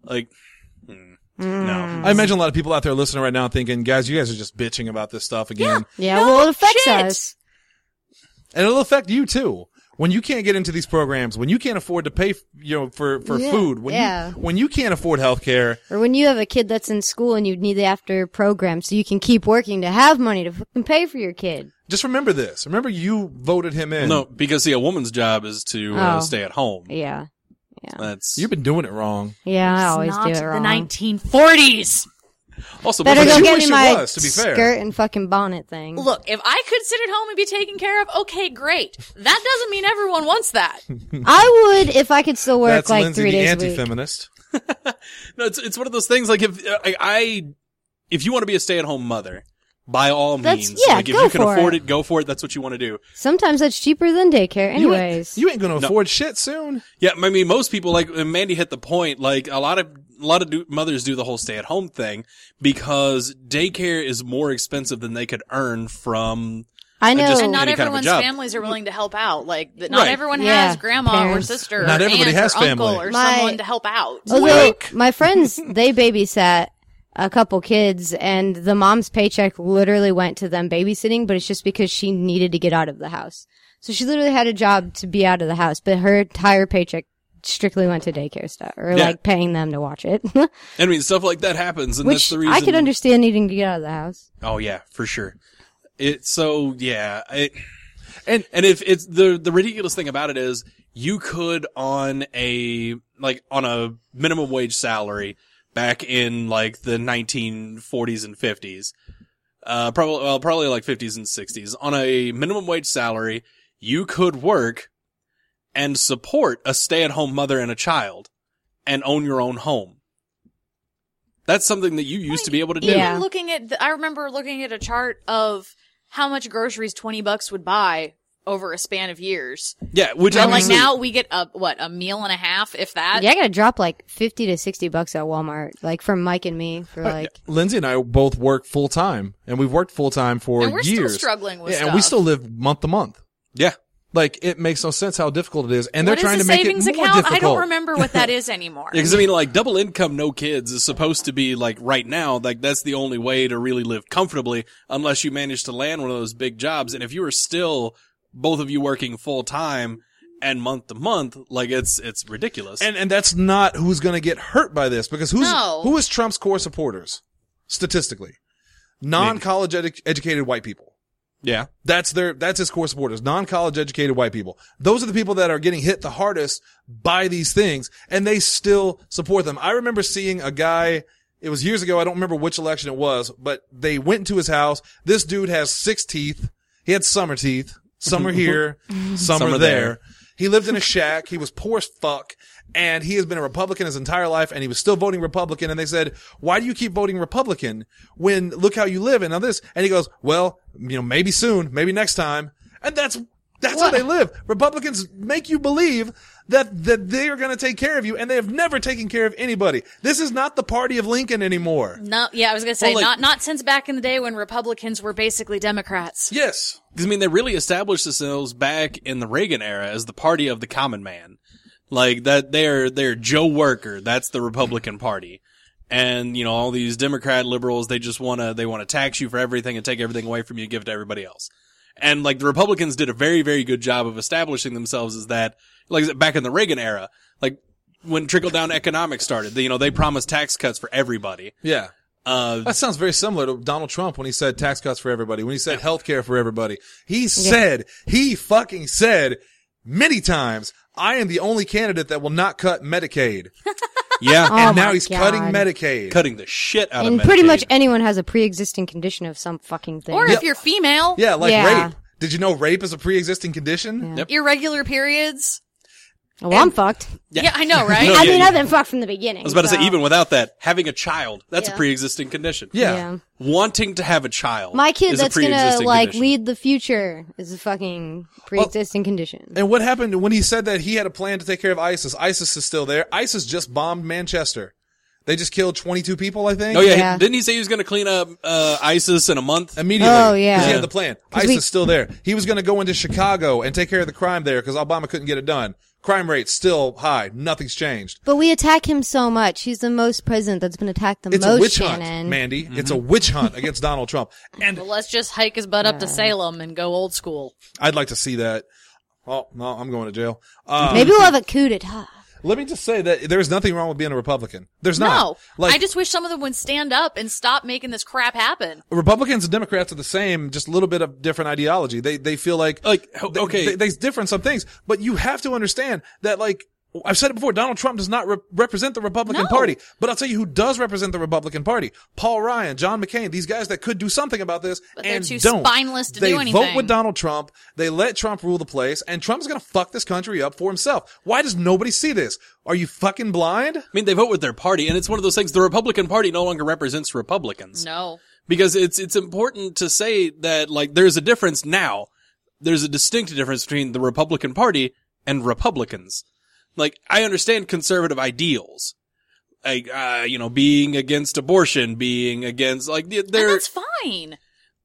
Speaker 3: Like, hmm, no.
Speaker 1: I imagine a lot of people out there listening right now thinking, guys, you guys are just bitching about this stuff again.
Speaker 2: Yeah,
Speaker 4: No
Speaker 2: well, it affects
Speaker 4: shit.
Speaker 2: us.
Speaker 1: And it'll affect you too. When you can't get into these programs, when you can't afford to pay, you know, for, for
Speaker 2: Yeah,
Speaker 1: food, when
Speaker 2: yeah.
Speaker 1: you, when you can't afford health care,
Speaker 2: Or when you have a kid that's in school and you need the after program so you can keep working to have money to fucking pay for your kid.
Speaker 1: just remember this. Remember you voted him in.
Speaker 3: No, because see, a woman's job is to uh,
Speaker 2: Oh.
Speaker 3: stay at home.
Speaker 2: Yeah.
Speaker 3: That's
Speaker 1: You've been doing it wrong.
Speaker 2: Yeah, I
Speaker 4: It's
Speaker 2: always
Speaker 4: not
Speaker 2: do it
Speaker 4: the
Speaker 2: wrong.
Speaker 4: nineteen forties.
Speaker 3: also
Speaker 2: Better
Speaker 1: But
Speaker 2: go
Speaker 1: you
Speaker 2: get
Speaker 1: wish
Speaker 2: me
Speaker 1: it
Speaker 2: my
Speaker 1: was, to be fair.
Speaker 2: skirt and fucking bonnet thing.
Speaker 4: Look, if I could sit at home and be taken care of, okay, great. That doesn't mean everyone wants that.
Speaker 2: I would if I could still work
Speaker 1: That's
Speaker 2: like
Speaker 1: Lindsay,
Speaker 2: three
Speaker 1: the
Speaker 2: days a week.
Speaker 1: anti-feminist.
Speaker 3: No, it's it's one of those things. Like if uh, I, I if you want to be a stay-at-home mother, by all
Speaker 2: That's-
Speaker 3: means,
Speaker 2: yeah,
Speaker 3: like if
Speaker 2: go
Speaker 3: you can
Speaker 2: for
Speaker 3: afford
Speaker 2: it.
Speaker 3: it. go for it. That's what you want to do.
Speaker 2: Sometimes that's cheaper than daycare.
Speaker 1: You
Speaker 2: Anyways.
Speaker 1: ain't, you ain't gonna
Speaker 3: No.
Speaker 1: afford shit soon.
Speaker 3: Yeah, I mean, most people like and Mandy hit the point. Like a lot of a lot of do, mothers do the whole stay-at-home thing because daycare is more expensive than they could earn from.
Speaker 2: I know.
Speaker 3: just-
Speaker 4: And not
Speaker 3: Any kind of a
Speaker 4: everyone's
Speaker 3: job.
Speaker 4: families are willing to help out. Like, that not
Speaker 3: Right.
Speaker 4: everyone
Speaker 2: Yeah,
Speaker 4: has grandma
Speaker 2: parents.
Speaker 4: or sister
Speaker 1: Not
Speaker 4: or
Speaker 1: everybody
Speaker 4: aunt
Speaker 1: has
Speaker 4: or uncle
Speaker 1: family.
Speaker 4: or
Speaker 2: My-
Speaker 4: someone to help out.
Speaker 2: Although my friends, they babysat a couple kids and the mom's paycheck literally went to them babysitting, but it's just because she needed to get out of the house. So she literally had a job to be out of the house, but her entire paycheck strictly went to daycare stuff or
Speaker 3: Yeah.
Speaker 2: like paying them to watch it.
Speaker 3: I mean, stuff like that happens, and that's
Speaker 2: Which
Speaker 3: the reason.
Speaker 2: I could understand needing to get out of the house.
Speaker 3: Oh yeah, for sure. It so yeah, it,
Speaker 1: And-
Speaker 3: and if it's the the ridiculous thing about it is you could on a like on a minimum wage salary back in like the nineteen forties and fifties, uh, probably well probably like fifties and sixties on a minimum wage salary, you could work and support a stay at home mother and a child, and own your own home. That's something that you used to be able to do.
Speaker 4: Even
Speaker 2: Yeah.
Speaker 4: looking at, the, I remember looking at a chart of how much groceries twenty bucks would buy over a span of years.
Speaker 3: Yeah, which
Speaker 4: And like
Speaker 3: obviously-
Speaker 4: now we get a, what, a meal and a half, if that?
Speaker 2: Yeah, I gotta drop like fifty to sixty bucks at Walmart, like for Mike and me for like,
Speaker 1: Lindsay and I both work full time, and we've worked full time for
Speaker 4: And we're still
Speaker 1: years.
Speaker 4: struggling with
Speaker 1: yeah, and
Speaker 4: stuff.
Speaker 1: we still live month to month.
Speaker 3: yeah.
Speaker 1: Like it makes no sense how difficult it is, and they're
Speaker 4: What is
Speaker 1: trying
Speaker 4: the
Speaker 1: to make it
Speaker 4: savings
Speaker 1: more
Speaker 4: account?
Speaker 1: difficult.
Speaker 4: I don't remember what that is anymore.
Speaker 3: Because I mean, like double income, no kids is supposed to be like right now. Like that's the only way to really live comfortably, unless you manage to land one of those big jobs. And if you are still both of you working full time and month to month, like it's it's ridiculous.
Speaker 1: And and that's not who's going to get hurt by this, because who's
Speaker 4: No.
Speaker 1: who is Trump's core supporters statistically? Non-college edu- educated white people.
Speaker 3: yeah,
Speaker 1: That's their, that's his core supporters. Non-college educated white people. Those are the people that are getting hit the hardest by these things, and they still support them. I remember seeing a guy, it was years ago, I don't remember which election it was, but they went into his house. This dude has six teeth. He had summer teeth. Some are here, some,
Speaker 3: Some
Speaker 1: are
Speaker 3: are
Speaker 1: there.
Speaker 3: there.
Speaker 1: He lived in a shack. He was poor as fuck. And he has been a Republican his entire life, and he was still voting Republican. And they said, why do you keep voting Republican when look how you live and now this? And he goes, well, you know, maybe soon, maybe next time. And that's, that's how they live. Republicans make you believe that, that they are going to take care of you, and they have never taken care of anybody. This is not the party of Lincoln anymore.
Speaker 4: No, yeah, I was gonna say,
Speaker 3: Well, like-
Speaker 4: not, not since back in the day when Republicans were basically Democrats.
Speaker 1: Yes.
Speaker 3: because I mean they really established themselves back in the Reagan era as the party of the common man. Like that, they're they're Joe Worker. That's the Republican Party. And you know all these Democrat liberals, they just want to they want to tax you for everything and take everything away from you and give it to everybody else. And like the Republicans did a very very good job of establishing themselves as that. Like back in the Reagan era, like when trickle down economics started, they, you know they promised tax cuts for everybody.
Speaker 1: Yeah.
Speaker 3: Uh,
Speaker 1: That sounds very similar to Donald Trump when he said tax cuts for everybody, when he said health care for everybody. He said, he fucking said many times, I am the only candidate that will not cut Medicaid.
Speaker 3: yeah,
Speaker 2: Oh
Speaker 1: And now
Speaker 2: my
Speaker 1: he's
Speaker 2: God.
Speaker 1: cutting Medicaid.
Speaker 3: cutting the shit out
Speaker 2: and
Speaker 3: of Medicaid.
Speaker 2: pretty much anyone has a pre-existing condition of some fucking thing.
Speaker 4: Or if you're female,
Speaker 1: Yeah, like
Speaker 2: Yeah.
Speaker 1: rape. Did you know rape is a pre-existing condition?
Speaker 3: Yep.
Speaker 4: irregular periods.
Speaker 2: well, I'm fucked.
Speaker 4: Yeah, I know, right?
Speaker 3: No,
Speaker 2: I
Speaker 3: yeah,
Speaker 2: mean,
Speaker 3: yeah.
Speaker 2: I've been fucked from the beginning.
Speaker 3: I was about to
Speaker 2: so-
Speaker 3: say, even without that, having a child, that's
Speaker 2: Yeah.
Speaker 3: a pre-existing condition.
Speaker 1: Yeah.
Speaker 2: Yeah.
Speaker 3: Wanting to have a child.
Speaker 2: My kid
Speaker 3: is a
Speaker 2: that's gonna
Speaker 3: pre-existing
Speaker 2: like
Speaker 3: condition.
Speaker 2: lead the future is a fucking pre-existing condition.
Speaker 1: And what happened when he said that he had a plan to take care of ISIS? ISIS is still there. ISIS just bombed Manchester. They just killed twenty-two people, I think.
Speaker 3: Oh yeah,
Speaker 2: Yeah.
Speaker 3: He, didn't he say he was going to clean up uh, ISIS in a month?
Speaker 1: Immediately.
Speaker 2: Oh, yeah.
Speaker 1: 'Cause he had the plan. ISIS
Speaker 2: we-
Speaker 1: is still there. He was going to go into Chicago and take care of the crime there because Obama couldn't get it done. Crime rate's still high. Nothing's changed.
Speaker 2: But we attack him so much. He's the most president that's been attacked the
Speaker 1: It's
Speaker 2: most,
Speaker 1: a witch
Speaker 2: Shannon.
Speaker 1: hunt, Mandy. It's a witch hunt against Donald Trump. And
Speaker 4: Well, let's just hike his butt up to Salem and go old school.
Speaker 1: I'd like to see that. Oh, no, I'm going to jail. Uh,
Speaker 2: Maybe we'll have a coup d'etat.
Speaker 1: let me just say that there's nothing wrong with being a Republican. There's not.
Speaker 4: No,
Speaker 1: Like,
Speaker 4: I just wish some of them would stand up and stop making this crap happen.
Speaker 1: Republicans and Democrats are the same, just a little bit of different ideology. They they feel like
Speaker 3: Like,
Speaker 1: they-
Speaker 3: okay.
Speaker 1: they, they differ in some things, but you have to understand that, like, I've said it before, Donald Trump does not re- represent the Republican
Speaker 4: No.
Speaker 1: Party. But I'll tell you who does represent the Republican Party. Paul Ryan, John McCain, these guys that could do something about this
Speaker 4: But they're
Speaker 1: and
Speaker 4: too
Speaker 1: don't.
Speaker 4: spineless to
Speaker 1: they
Speaker 4: do
Speaker 1: vote
Speaker 4: anything.
Speaker 1: with Donald Trump. They let Trump rule the place, and Trump's gonna fuck this country up for himself. Why does nobody see this? Are you fucking blind?
Speaker 3: I mean, they vote with their party, and it's one of those things. The Republican Party no longer represents Republicans.
Speaker 4: No.
Speaker 3: Because it's it's important to say that, like, there's a difference now. There's a distinct difference between the Republican Party and Republicans. Like, I understand conservative ideals. Like, uh, you know, being against abortion, being against, like, they're...
Speaker 4: And that's fine.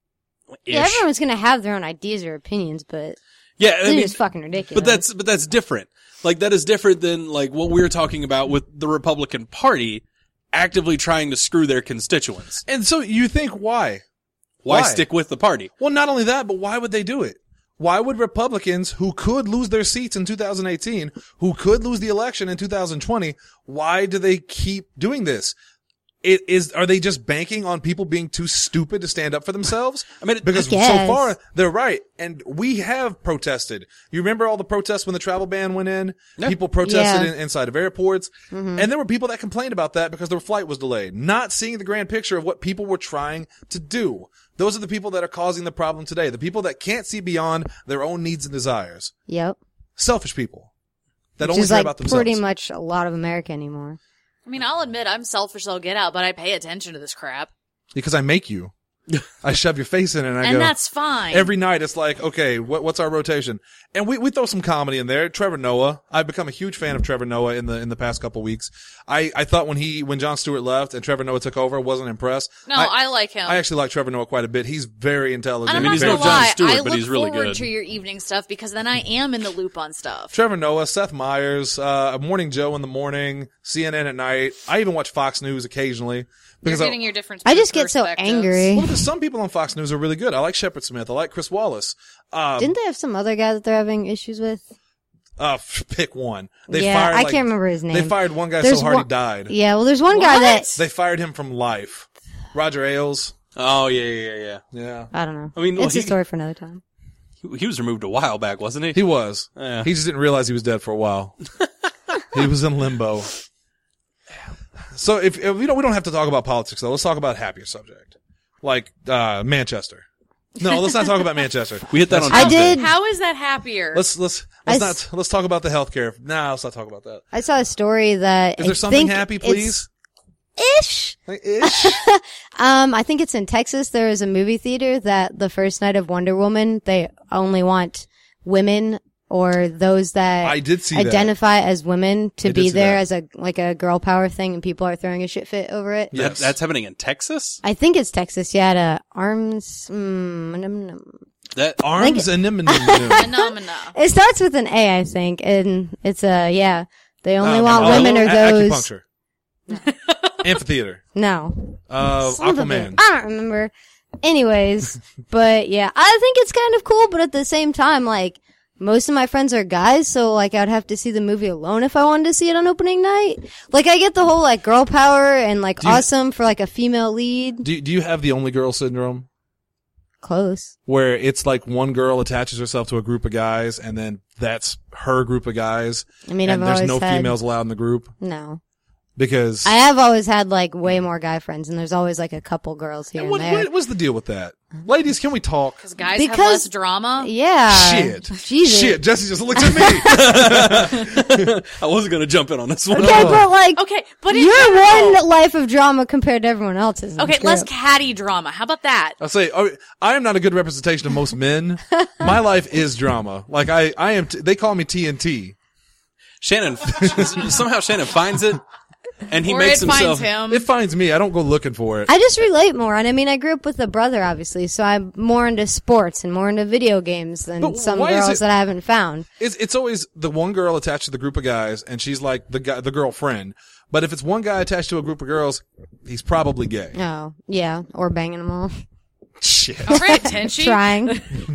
Speaker 2: Yeah,
Speaker 3: ish.
Speaker 2: everyone's gonna have their own ideas or opinions, but
Speaker 3: Yeah, I
Speaker 2: this
Speaker 3: mean,
Speaker 2: is fucking ridiculous.
Speaker 3: but that's, but that's different. Like, that is different than, like, what we're talking about with the Republican Party actively trying to screw their constituents.
Speaker 1: And so you think why?
Speaker 3: Why,
Speaker 1: Why?
Speaker 3: stick with the party?
Speaker 1: Well, not only that, but why would they do it? Why would Republicans who could lose their seats in two thousand eighteen, who could lose the election in two thousand twenty, why do they keep doing this? It is, are they just banking on people being too stupid to stand up for themselves? I mean, because
Speaker 2: I
Speaker 1: so
Speaker 2: guess.
Speaker 1: far they're right. And we have protested. You remember all the protests when the travel ban went in?
Speaker 3: Yeah.
Speaker 1: People protested
Speaker 2: Yeah.
Speaker 1: in, inside of airports. And there were people that complained about that because their flight was delayed. Not seeing the grand picture of what people were trying to do. Those are the people that are causing the problem today. The people that can't see beyond their own needs and desires.
Speaker 2: Yep.
Speaker 1: Selfish people. That
Speaker 2: Which
Speaker 1: only
Speaker 2: is
Speaker 1: care
Speaker 2: like
Speaker 1: about themselves.
Speaker 2: pretty much a lot of America anymore.
Speaker 4: I mean, I'll admit I'm selfish, I'll get out, but I pay attention to this crap.
Speaker 1: Because I make you. I shove your face in it and I
Speaker 4: And
Speaker 1: go.
Speaker 4: that's fine.
Speaker 1: Every night it's like, okay, what, what's our rotation? And we, we throw some comedy in there. Trevor Noah. I've become a huge fan of Trevor Noah in the, in the past couple weeks. I, I thought when he, when Jon Stewart left and Trevor Noah took over, wasn't impressed.
Speaker 4: no, I, like him.
Speaker 1: I actually like Trevor Noah quite a bit. He's very intelligent.
Speaker 4: and I'm
Speaker 3: I mean,
Speaker 4: not
Speaker 3: he's
Speaker 4: gonna
Speaker 3: no Jon
Speaker 4: lie,
Speaker 3: Stewart,
Speaker 4: I
Speaker 3: but
Speaker 4: look
Speaker 3: he's really
Speaker 4: forward
Speaker 3: good.
Speaker 4: to your evening stuff because then I am in the loop on stuff.
Speaker 1: Trevor Noah, Seth Meyers, uh, Morning Joe in the morning, C N N at night. I even watch Fox News occasionally.
Speaker 4: You're
Speaker 1: Because I-
Speaker 4: getting your different
Speaker 2: I just get so
Speaker 4: perspectives.
Speaker 2: angry.
Speaker 1: Well, because some people on Fox News are really good. I like Shepard Smith. I like Chris Wallace. Uh,
Speaker 2: Didn't they have some other guy that they're having issues with?
Speaker 1: uh, pick one. They
Speaker 2: Yeah,
Speaker 1: fired,
Speaker 2: I
Speaker 1: like-
Speaker 2: can't remember his name.
Speaker 1: They fired one guy
Speaker 2: There's
Speaker 1: so hard
Speaker 2: one-
Speaker 1: he died.
Speaker 2: Yeah, well, there's one guy that
Speaker 4: What?
Speaker 1: They fired him from life. Roger Ailes.
Speaker 3: Oh, yeah, yeah, yeah.
Speaker 1: Yeah.
Speaker 2: I don't know.
Speaker 3: I mean, well,
Speaker 2: it's
Speaker 3: he-
Speaker 2: a story for another time.
Speaker 3: He, he was removed a while back, wasn't he?
Speaker 1: He was.
Speaker 3: Yeah.
Speaker 1: He just didn't realize he was dead for a while. He was in limbo. So if, if we don't, we don't have to talk about politics though. Let's talk about a happier subject. Like, uh, Manchester. No, let's not talk about Manchester.
Speaker 3: We hit that on
Speaker 2: I
Speaker 3: Tuesday.
Speaker 2: did.
Speaker 4: How is that happier?
Speaker 1: Let's, let's, let's
Speaker 2: I
Speaker 1: not,
Speaker 2: s-
Speaker 1: let's talk about the healthcare. Nah, let's not talk about that.
Speaker 2: I saw a story that
Speaker 1: Is
Speaker 2: I
Speaker 1: there something
Speaker 2: think
Speaker 1: happy,
Speaker 2: it's-
Speaker 1: please?
Speaker 2: Ish.
Speaker 1: Like, ish?
Speaker 2: Um, I think it's in Texas. There is a movie theater that the first night of Wonder Woman, they only want women or those that
Speaker 1: I did see that.
Speaker 2: identify as women to
Speaker 1: I did
Speaker 2: be
Speaker 1: see
Speaker 2: there
Speaker 1: that.
Speaker 2: as a like a girl power thing, and people are throwing a shit fit over it.
Speaker 3: That-
Speaker 1: Yes.
Speaker 3: that's happening in Texas?
Speaker 2: I think it's Texas. Yeah, at a arms. Mm, num, num.
Speaker 3: That
Speaker 1: Arms and nim- nim- nim-
Speaker 4: Phenomena.
Speaker 2: It starts with an A, I think, and it's a yeah. They only
Speaker 1: Um,
Speaker 2: want
Speaker 1: oh,
Speaker 2: women or
Speaker 1: a-
Speaker 2: those.
Speaker 1: Acupuncture. Amphitheater.
Speaker 2: No,
Speaker 1: Uh,
Speaker 2: Son of a
Speaker 1: Aquaman.
Speaker 2: bitch. I don't remember. Anyways, but yeah, I think it's kind of cool, but at the same time, like, most of my friends are guys, so like, I'd have to see the movie alone if I wanted to see it on opening night. Like, I get the whole like girl power and like
Speaker 1: you-
Speaker 2: awesome for like a female lead.
Speaker 1: Do, do you have the only girl syndrome?
Speaker 2: Close.
Speaker 1: Where it's like one girl attaches herself to a group of guys and then that's her group of guys.
Speaker 2: I mean,
Speaker 1: and
Speaker 2: I've
Speaker 1: there's
Speaker 2: always
Speaker 1: no
Speaker 2: had,
Speaker 1: females allowed in the group
Speaker 2: No.
Speaker 1: because
Speaker 2: I have always had like way more guy friends, and there's always like a couple girls here
Speaker 1: what,
Speaker 2: and there.
Speaker 1: what was the deal with that? Ladies, can we talk?
Speaker 4: Because guys have
Speaker 2: Because-
Speaker 4: less drama.
Speaker 2: Yeah.
Speaker 1: Shit.
Speaker 2: Jesus.
Speaker 1: Shit. Jesse just looked at me.
Speaker 3: I wasn't going to jump in on this one.
Speaker 2: Okay, but like,
Speaker 4: Okay, but in
Speaker 2: you're
Speaker 4: general-
Speaker 2: one life of drama compared to everyone else's.
Speaker 4: Okay,
Speaker 2: It's
Speaker 4: less
Speaker 2: great.
Speaker 4: catty drama. How about that?
Speaker 1: I'll say, oh, I am not a good representation of most men. My life is drama. Like I, I am, t- they call me T N T.
Speaker 3: Shannon, somehow Shannon finds it and he
Speaker 4: or
Speaker 3: makes
Speaker 4: it
Speaker 3: himself.
Speaker 4: finds him.
Speaker 1: It finds me. I don't go looking for it.
Speaker 2: I just relate more, and I mean, I grew up with a brother, obviously, so I'm more into sports and more into video games than
Speaker 1: But
Speaker 2: some
Speaker 1: why is
Speaker 2: girls
Speaker 1: it-
Speaker 2: that I haven't found.
Speaker 1: It's it's always the one girl attached to the group of guys, and she's like the guy, the girlfriend. But if it's one guy attached to a group of girls, he's probably gay.
Speaker 2: Oh, yeah, or banging them all.
Speaker 1: Shit.
Speaker 4: All right, Tenchi.
Speaker 2: Trying.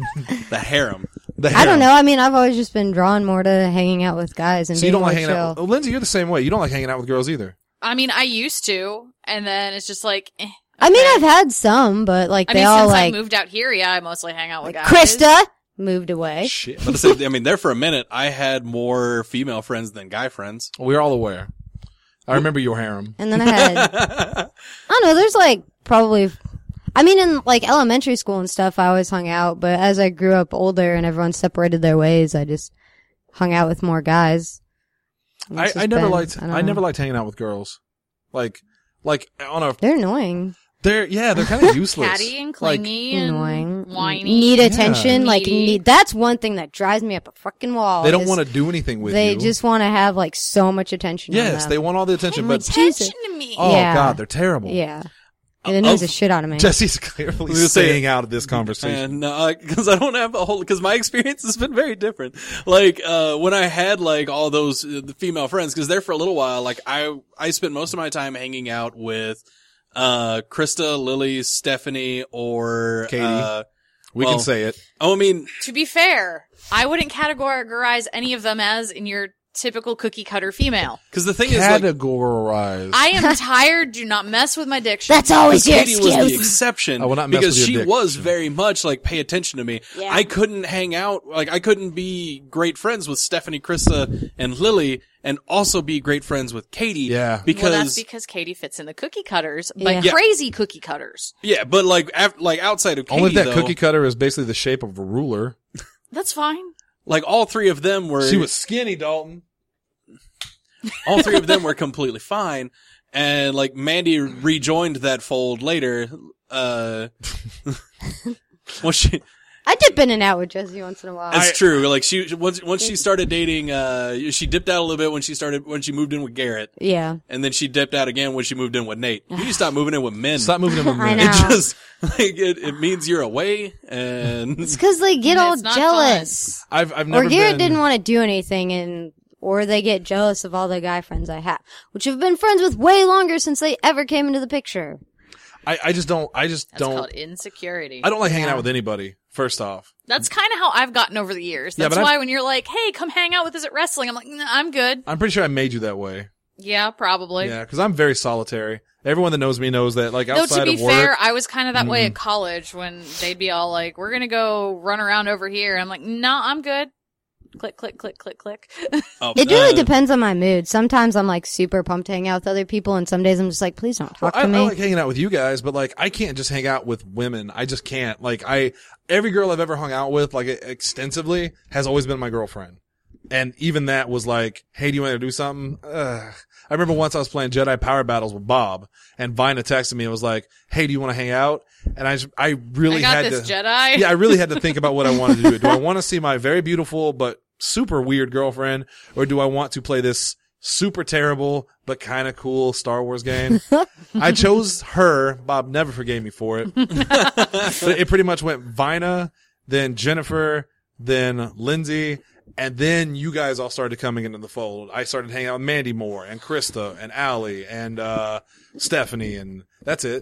Speaker 3: The harem.
Speaker 1: The
Speaker 2: I
Speaker 1: harem.
Speaker 2: don't know. I mean, I've always just been drawn more to hanging out with guys and
Speaker 1: So you
Speaker 2: being
Speaker 1: don't
Speaker 2: more
Speaker 1: like hanging
Speaker 2: chill.
Speaker 1: out. With, oh, Lindsay, you're the same way. You don't like hanging out with girls either.
Speaker 4: I mean, I used to, and then it's just like, eh,
Speaker 2: I mean,
Speaker 4: okay.
Speaker 2: I've had some, but like
Speaker 4: I
Speaker 2: they
Speaker 4: mean,
Speaker 2: all
Speaker 4: since
Speaker 2: like
Speaker 4: I moved out here, yeah, I mostly hang out with guys.
Speaker 2: Krista moved away.
Speaker 1: Shit.
Speaker 3: But to say, I mean, there for a minute, I had more female friends than guy friends.
Speaker 1: We're all aware. I remember your harem.
Speaker 2: And then I had, I don't know, there's like probably, I mean, in like elementary school and stuff, I always hung out, but as I grew up older and everyone separated their ways, I just hung out with more guys. And
Speaker 1: I,
Speaker 2: it's
Speaker 1: I
Speaker 2: just
Speaker 1: never
Speaker 2: been-
Speaker 1: liked.
Speaker 2: don't
Speaker 1: I, never
Speaker 2: know.
Speaker 1: liked hanging out with girls. Like, like on a.
Speaker 2: They're annoying.
Speaker 1: They're yeah. They're kind of useless.
Speaker 4: Catty and
Speaker 1: Like,
Speaker 4: clingy and
Speaker 2: Annoying.
Speaker 4: whiny.
Speaker 2: Need attention. Like,
Speaker 4: Needy.
Speaker 2: need, that's one thing that drives me up a fucking wall.
Speaker 1: they don't
Speaker 2: is
Speaker 1: want to do anything with
Speaker 2: They
Speaker 1: you.
Speaker 2: just want to have like so much attention. on
Speaker 1: yes,
Speaker 2: them.
Speaker 1: they want all the attention,
Speaker 2: I'm
Speaker 1: but
Speaker 2: like, Jesus.
Speaker 4: Attention to me.
Speaker 1: oh
Speaker 2: Yeah.
Speaker 1: god, they're terrible.
Speaker 2: Yeah. It annoys
Speaker 3: of-
Speaker 2: the shit out of me.
Speaker 1: Jesse's clearly
Speaker 3: was gonna say-
Speaker 1: staying out of this conversation.
Speaker 3: And no, because I don't have a whole. Because my experience has been very different. Like uh when I had like all those uh, the female friends, because there for a little while, like I I spent most of my time hanging out with uh Krista, Lily, Stephanie, or
Speaker 1: Katie.
Speaker 3: Uh,
Speaker 1: we
Speaker 3: well,
Speaker 1: can say it.
Speaker 3: oh, I mean,
Speaker 4: To be fair, I wouldn't categorize any of them as in your typical cookie cutter female.
Speaker 3: because the thing is, like,
Speaker 1: Categorize.
Speaker 4: I am tired. Do not mess with my diction.
Speaker 2: That's always your
Speaker 3: Katie was the
Speaker 2: excuse.
Speaker 3: exception
Speaker 1: I will not mess
Speaker 3: because
Speaker 1: with your
Speaker 3: she
Speaker 1: dick.
Speaker 3: was very much like pay attention to me.
Speaker 2: Yeah.
Speaker 3: I couldn't hang out, like I couldn't be great friends with Stephanie, Krista, and Lily, and also be great friends with Katie.
Speaker 1: Yeah.
Speaker 3: because
Speaker 4: well, that's because Katie fits in the cookie cutters, but
Speaker 2: Yeah.
Speaker 4: crazy cookie cutters.
Speaker 3: yeah, but like af- like outside of Katie,
Speaker 1: Only if that
Speaker 3: though,
Speaker 1: cookie cutter is basically the shape of a ruler.
Speaker 4: That's fine.
Speaker 3: like all three of them were
Speaker 1: She was skinny, Dalton.
Speaker 3: all three of them were completely fine, and like Mandy rejoined that fold later. Uh, well, she.
Speaker 2: I dip in and out with Jesse once in a while.
Speaker 3: That's true. Like she once once she started dating, uh, she dipped out a little bit when she started when she moved in with Garrett,
Speaker 2: yeah.
Speaker 3: and then she dipped out again when she moved in with Nate. You need to stop moving in with men.
Speaker 1: Stop moving in with
Speaker 2: I
Speaker 1: men.
Speaker 2: know.
Speaker 3: It just like it, it means you're away, and
Speaker 2: It's because they get
Speaker 4: And
Speaker 2: all
Speaker 4: it's not
Speaker 2: jealous.
Speaker 1: I've I've never
Speaker 2: Or Garrett
Speaker 1: been.
Speaker 2: didn't want to do anything, and or they get jealous of all the guy friends I have, which have been friends with way longer since they ever came into the picture.
Speaker 1: I I just don't. I just
Speaker 4: That's
Speaker 1: don't.
Speaker 4: called insecurity.
Speaker 1: I don't like hanging
Speaker 2: Yeah.
Speaker 1: out with anybody. First off,
Speaker 4: That's kind of how I've gotten over the years.
Speaker 1: Yeah,
Speaker 4: That's
Speaker 1: but
Speaker 4: why
Speaker 1: I've-
Speaker 4: when you're like, "Hey, come hang out with us at wrestling," I'm like, nah, "I'm good."
Speaker 1: I'm pretty sure I made you that way.
Speaker 4: Yeah, probably.
Speaker 1: Yeah, because I'm very solitary. Everyone that knows me knows that. Like
Speaker 4: Though
Speaker 1: outside
Speaker 4: to be
Speaker 1: of work,
Speaker 4: fair, I was kind of that way
Speaker 1: Mhm.
Speaker 4: at college when they'd be all like, "We're gonna go run around over here." I'm like, "No, I'm good." Click, click, click, click, click.
Speaker 3: oh,
Speaker 2: It really
Speaker 3: uh,
Speaker 2: depends on my mood. Sometimes I'm like super pumped to hang out with other people, and some days I'm just like, please don't
Speaker 1: Well,
Speaker 2: talk
Speaker 1: I,
Speaker 2: to
Speaker 1: I
Speaker 2: me.
Speaker 1: like hanging out with you guys, but like I can't just hang out with women. I just can't. Like I, every girl I've ever hung out with, like extensively, has always been my girlfriend. And even that was like, hey, do you want to do something? Ugh. I remember once I was playing Jedi Power Battles with Bob, and Vina texted me and was like, hey, do you want to hang out? And I just, I really
Speaker 4: I got
Speaker 1: had
Speaker 4: this
Speaker 1: to,
Speaker 4: Jedi.
Speaker 1: yeah, I really had to think about what I wanted to do. Do I want to see my very beautiful but super weird girlfriend, or do I want to play this super terrible but kind of cool Star Wars game? I chose her. Bob never forgave me for it. But it pretty much went Vina, then Jennifer, then Lindsay, and then you guys all started coming into the fold. I started hanging out with Mandy more, and Krista, and Allie, and uh Stephanie, and that's it.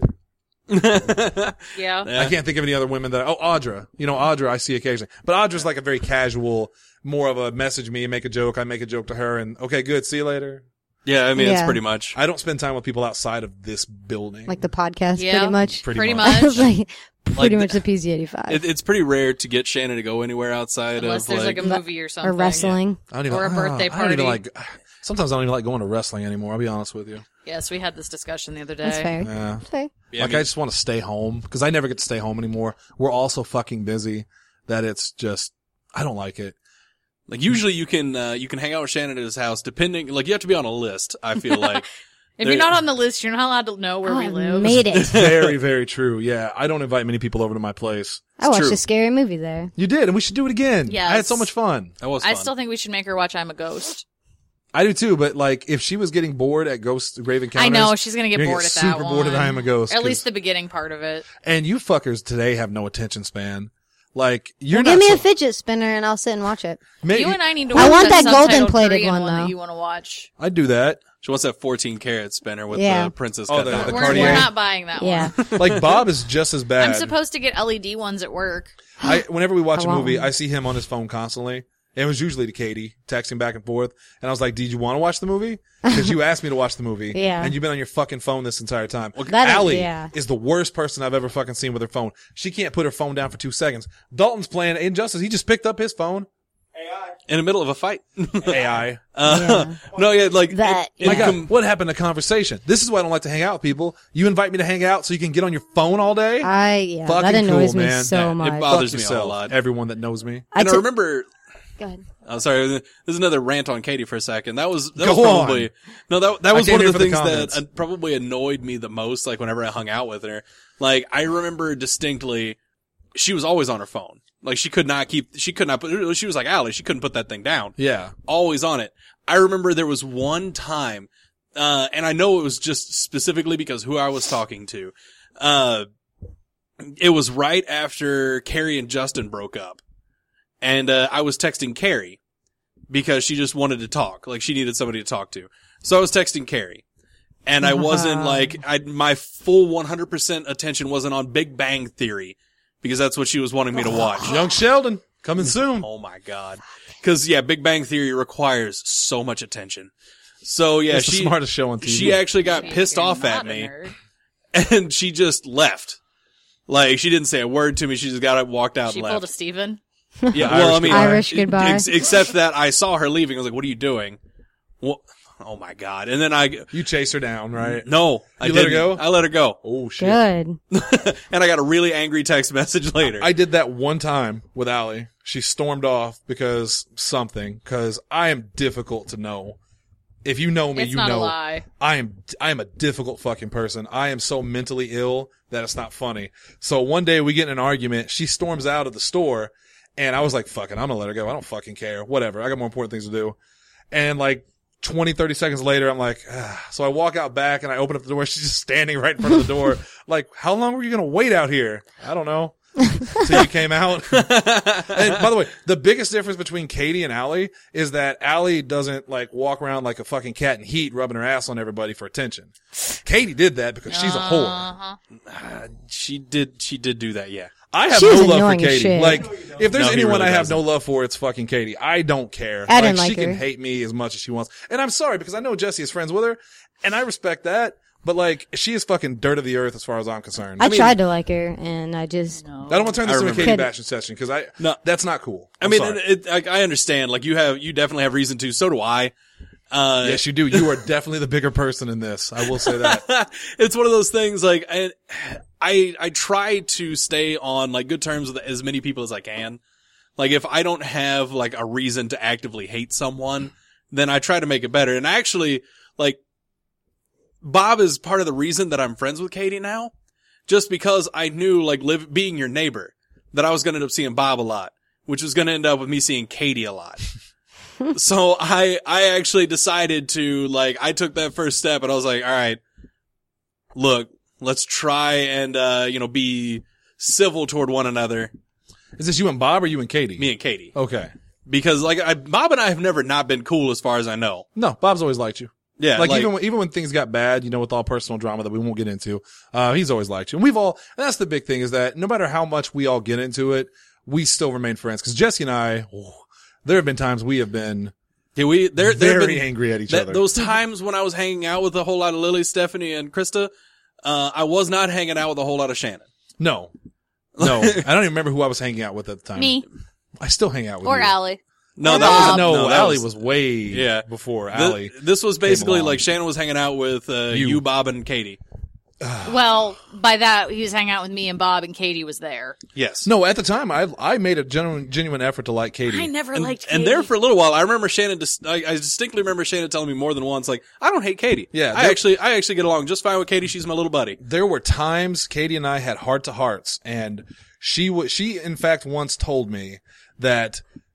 Speaker 4: yeah.
Speaker 3: Yeah.
Speaker 1: I can't think of any other women that, oh, Audra. You know, Audra I see occasionally. But Audra's like a very casual, more of a message me, make a joke, I make a joke to her, and okay, good, see you later.
Speaker 3: Yeah, I mean, it's
Speaker 2: Yeah.
Speaker 3: pretty much.
Speaker 1: I don't spend time with people outside of this building.
Speaker 2: Like the podcast,
Speaker 4: Yeah.
Speaker 2: pretty much.
Speaker 1: Pretty
Speaker 4: Pretty
Speaker 1: much.
Speaker 4: much.
Speaker 2: like, pretty
Speaker 3: Like
Speaker 2: much the P Z eighty-five.
Speaker 3: It, it's pretty rare to get Shannon to go anywhere outside
Speaker 4: Unless
Speaker 3: of
Speaker 4: there's like,
Speaker 3: like.
Speaker 4: a movie or something.
Speaker 2: or wrestling.
Speaker 1: I don't even,
Speaker 4: or a birthday
Speaker 1: I don't even
Speaker 4: party.
Speaker 1: like, sometimes I don't even like going to wrestling anymore, I'll be honest with you.
Speaker 4: Yes, we had this discussion the other day.
Speaker 2: That's fair.
Speaker 1: Yeah.
Speaker 2: That's fair.
Speaker 3: Yeah,
Speaker 1: like,
Speaker 3: I mean,
Speaker 1: I just want to stay home, because I never get to stay home anymore. We're all so fucking busy that it's just, I don't like it.
Speaker 3: like usually you can uh, you can hang out with Shannon at his house, depending. Like you have to be on a list. I feel like.
Speaker 4: If
Speaker 3: There-
Speaker 4: you're not on the list, you're not allowed to know where
Speaker 2: Oh,
Speaker 4: we
Speaker 2: I
Speaker 4: live.
Speaker 2: made it.
Speaker 1: Very, very true. Yeah. I don't invite many people over to my place.
Speaker 2: I watched
Speaker 3: true.
Speaker 2: a scary movie there.
Speaker 1: You did, and we should do it again.
Speaker 4: Yes.
Speaker 1: I had so much fun.
Speaker 3: That was fun.
Speaker 4: I still think we should make her watch I'm a Ghost.
Speaker 1: I do too, but like if she was getting bored at Ghost Grave Encounters,
Speaker 4: I know she's gonna get
Speaker 1: you're
Speaker 4: bored
Speaker 1: get
Speaker 4: at that
Speaker 1: super
Speaker 4: one.
Speaker 1: bored at I Am a Ghost.
Speaker 4: Or at
Speaker 1: 'cause-
Speaker 4: least the beginning part of it.
Speaker 1: and you fuckers today have no attention span. Like you're
Speaker 2: Well,
Speaker 1: not.
Speaker 2: give me
Speaker 1: so,
Speaker 2: a fidget spinner and I'll sit and watch it.
Speaker 1: maybe,
Speaker 4: You and I need to
Speaker 2: I
Speaker 4: watch
Speaker 2: want
Speaker 4: that
Speaker 2: that golden
Speaker 4: subtitled
Speaker 2: plated
Speaker 4: Korean
Speaker 2: one,
Speaker 4: one
Speaker 2: though.
Speaker 4: that you want to watch.
Speaker 1: I'd do that.
Speaker 3: She wants that fourteen karat spinner with
Speaker 2: Yeah.
Speaker 3: the princess
Speaker 1: Oh,
Speaker 3: cut
Speaker 1: the-
Speaker 3: down.
Speaker 1: the
Speaker 4: We're,
Speaker 1: Cartier.
Speaker 4: we're not buying that
Speaker 2: Yeah.
Speaker 4: one.
Speaker 1: Like Bob is just as bad.
Speaker 4: I'm supposed to get L E D ones at work.
Speaker 1: I, whenever we watch
Speaker 2: I
Speaker 1: a
Speaker 2: want
Speaker 1: movie,
Speaker 2: one.
Speaker 1: I see him on his phone constantly. It was usually to Katie, texting back and forth. And I was like, did you want to watch the movie? Because you asked me to watch the movie.
Speaker 2: Yeah.
Speaker 1: And you've been on your fucking phone this entire time. Well,
Speaker 2: That is-
Speaker 1: Allie
Speaker 2: yeah.
Speaker 1: is the worst person I've ever fucking seen with her phone. She can't put her phone down for two seconds. Dalton's playing Injustice. He just picked up his phone.
Speaker 3: In the middle of a fight.
Speaker 1: A I.
Speaker 3: Uh, no, yeah, like
Speaker 2: That-
Speaker 3: it- it
Speaker 1: My God,
Speaker 3: com-
Speaker 1: what happened to conversation? This is why I don't like to hang out with people. You invite me to hang out so you can get on your phone all day?
Speaker 2: I yeah,
Speaker 1: Fucking
Speaker 2: that annoys
Speaker 1: cool,
Speaker 2: me
Speaker 1: man.
Speaker 2: so
Speaker 3: Yeah, it
Speaker 2: much.
Speaker 3: bothers
Speaker 1: Fuck
Speaker 3: me a
Speaker 1: yourself,
Speaker 3: lot.
Speaker 1: everyone that knows me.
Speaker 2: I
Speaker 3: and I
Speaker 2: t-
Speaker 3: remember.
Speaker 2: Go ahead.
Speaker 3: Oh, sorry. This is another rant on Katie for a second. That was that
Speaker 1: Go
Speaker 3: was probably
Speaker 1: on.
Speaker 3: no. That that
Speaker 1: I
Speaker 3: was
Speaker 1: came
Speaker 3: one
Speaker 1: here
Speaker 3: of the
Speaker 1: for the
Speaker 3: things that
Speaker 1: comments.
Speaker 3: uh, probably annoyed me the most. Like whenever I hung out with her, like I remember distinctly, she was always on her phone. Like she could not keep. She could not put. She was like Allie. She couldn't put that thing down.
Speaker 1: Yeah.
Speaker 3: Always on it. I remember there was one time, uh, and I know it was just specifically because who I was talking to. Uh, it was right after Carrie and Justin broke up. And, uh, I was texting Carrie because she just wanted to talk. Like she needed somebody to talk to. So I was texting Carrie. And I wasn't like, I, my full one hundred percent attention wasn't on Big Bang Theory because that's what she was wanting me to watch.
Speaker 1: Young Sheldon, coming soon.
Speaker 3: Oh my God. Cause yeah, Big Bang Theory requires so much attention. So yeah,
Speaker 1: It's the
Speaker 3: she,
Speaker 1: smartest show on T V.
Speaker 3: she actually got
Speaker 4: If
Speaker 3: pissed
Speaker 4: you're
Speaker 3: off
Speaker 4: not
Speaker 3: at
Speaker 4: a
Speaker 3: me
Speaker 4: nerd.
Speaker 3: and she just left. Like she didn't say a word to me. She just got up, walked out
Speaker 4: She
Speaker 3: and
Speaker 4: pulled a
Speaker 3: left.
Speaker 4: Steven.
Speaker 3: Yeah, well, I mean,
Speaker 2: Irish goodbye.
Speaker 3: ex- except that I saw her leaving. I was like, "What are you doing?" Well, oh my God! And then I
Speaker 1: You chase her down, right?
Speaker 3: no, I
Speaker 1: You let her
Speaker 3: didn't.
Speaker 1: go?
Speaker 3: I let her go,
Speaker 1: Oh shit.
Speaker 2: Good.
Speaker 3: and I got a really angry text message later.
Speaker 1: I did that one time with Allie. She stormed off because something, because I am difficult to know. If you know me,
Speaker 4: It's
Speaker 1: you
Speaker 4: not
Speaker 1: know
Speaker 4: a lie.
Speaker 1: I am I am a difficult fucking person. I am so mentally ill that it's not funny. So one day we get in an argument, she storms out of the store, and I was like, fuck it, I'm gonna let her go. I don't fucking care. Whatever. I got more important things to do. And like twenty, thirty seconds later, I'm like, ah. So I walk out back and I open up the door. She's just standing right in front of the door. Like, how long were you gonna wait out here? I don't know. Till you came out. And by the way, the biggest difference between Katie and Allie is that Allie doesn't like walk around like a fucking cat in heat rubbing her ass on everybody for attention. Katie did that because she's a whore.
Speaker 4: Uh-huh.
Speaker 3: she did. She did do that. Yeah.
Speaker 1: I have
Speaker 2: She was
Speaker 1: no love for
Speaker 2: annoying as
Speaker 1: Katie.
Speaker 2: shit.
Speaker 1: Like, if there's
Speaker 3: No, he
Speaker 1: anyone
Speaker 3: really
Speaker 1: I have
Speaker 3: doesn't.
Speaker 1: no love for, it's fucking Katie. I don't care.
Speaker 2: I didn't
Speaker 1: she
Speaker 2: like
Speaker 1: can
Speaker 2: her.
Speaker 1: hate me as much as she wants. And I'm sorry because I know Jesse is friends with her and I respect that. But like, she is fucking dirt of the earth as far as I'm concerned.
Speaker 2: I,
Speaker 1: I, mean,
Speaker 2: tried to like her, and I just
Speaker 4: No.
Speaker 1: I don't want to turn this
Speaker 3: I
Speaker 1: into a
Speaker 3: remember.
Speaker 1: Katie
Speaker 2: Could-
Speaker 1: bashing session because I,
Speaker 3: No.
Speaker 1: that's not cool.
Speaker 3: I
Speaker 1: I'm
Speaker 3: mean,
Speaker 1: sorry.
Speaker 3: it, it, like, I understand. Like you have, you definitely have reason to. So do I. Uh,
Speaker 1: Yes, you do. You are definitely the bigger person in this. I will say that.
Speaker 3: it's one of those things like I, I, I try to stay on like good terms with as many people as I can. Like if I don't have like a reason to actively hate someone, then I try to make it better. And actually, like Bob is part of the reason that I'm friends with Katie now, just because I knew like live, being your neighbor that I was going to end up seeing Bob a lot, which was going to end up with me seeing Katie a lot. So I, I actually decided to like, I took that first step and I was like, all right, look, let's try and, uh, you know, be civil toward one another,
Speaker 1: Is this you and Bob or you and Katie?
Speaker 3: me and Katie.
Speaker 1: Okay.
Speaker 3: Because like, I, Bob and I have never not been cool as far as I know.
Speaker 1: No, Bob's always liked you.
Speaker 3: Yeah.
Speaker 1: Like,
Speaker 3: Like,
Speaker 1: even when, even when things got bad, you know, with all personal drama that we won't get into, uh, he's always liked you. And we've all, and that's the big thing is that no matter how much we all get into it, we still remain friends. Cause Jesse and I, oh, there have been times we have been
Speaker 3: yeah, we, there, there have
Speaker 1: very
Speaker 3: been,
Speaker 1: angry at each
Speaker 3: that,
Speaker 1: other.
Speaker 3: those times when I was hanging out with a whole lot of Lily, Stephanie, and Krista, uh, I was not hanging out with a whole lot of Shannon.
Speaker 1: no, no, I don't even remember who I was hanging out with at the time.
Speaker 4: Me
Speaker 1: I still hang out with
Speaker 4: or
Speaker 1: you.
Speaker 4: Allie.
Speaker 3: No,
Speaker 4: Or
Speaker 3: that
Speaker 4: Bob.
Speaker 3: was,
Speaker 1: No,
Speaker 3: no, that
Speaker 1: Allie
Speaker 3: was,
Speaker 1: was way
Speaker 3: Yeah.
Speaker 1: before
Speaker 3: thi-
Speaker 1: Allie.
Speaker 3: This was basically
Speaker 1: along.
Speaker 3: like Shannon was hanging out with, uh,
Speaker 1: You.
Speaker 3: you, Bob, and Katie.
Speaker 4: Well, by that he was hanging out with me and Bob, and Katie was there.
Speaker 3: Yes.
Speaker 1: No, at the time, I I made a genuine genuine effort to like Katie.
Speaker 4: I never
Speaker 3: And,
Speaker 4: liked Katie.
Speaker 3: and there for a little while, I remember Shannon. Dis- I, I distinctly remember Shannon telling me more than once, like, "I don't hate Katie.
Speaker 1: Yeah,
Speaker 3: I
Speaker 1: there-
Speaker 3: actually, I actually get along just fine with Katie. She's my little buddy."
Speaker 1: There were times Katie and I had heart to hearts, and she w- she in fact once told me that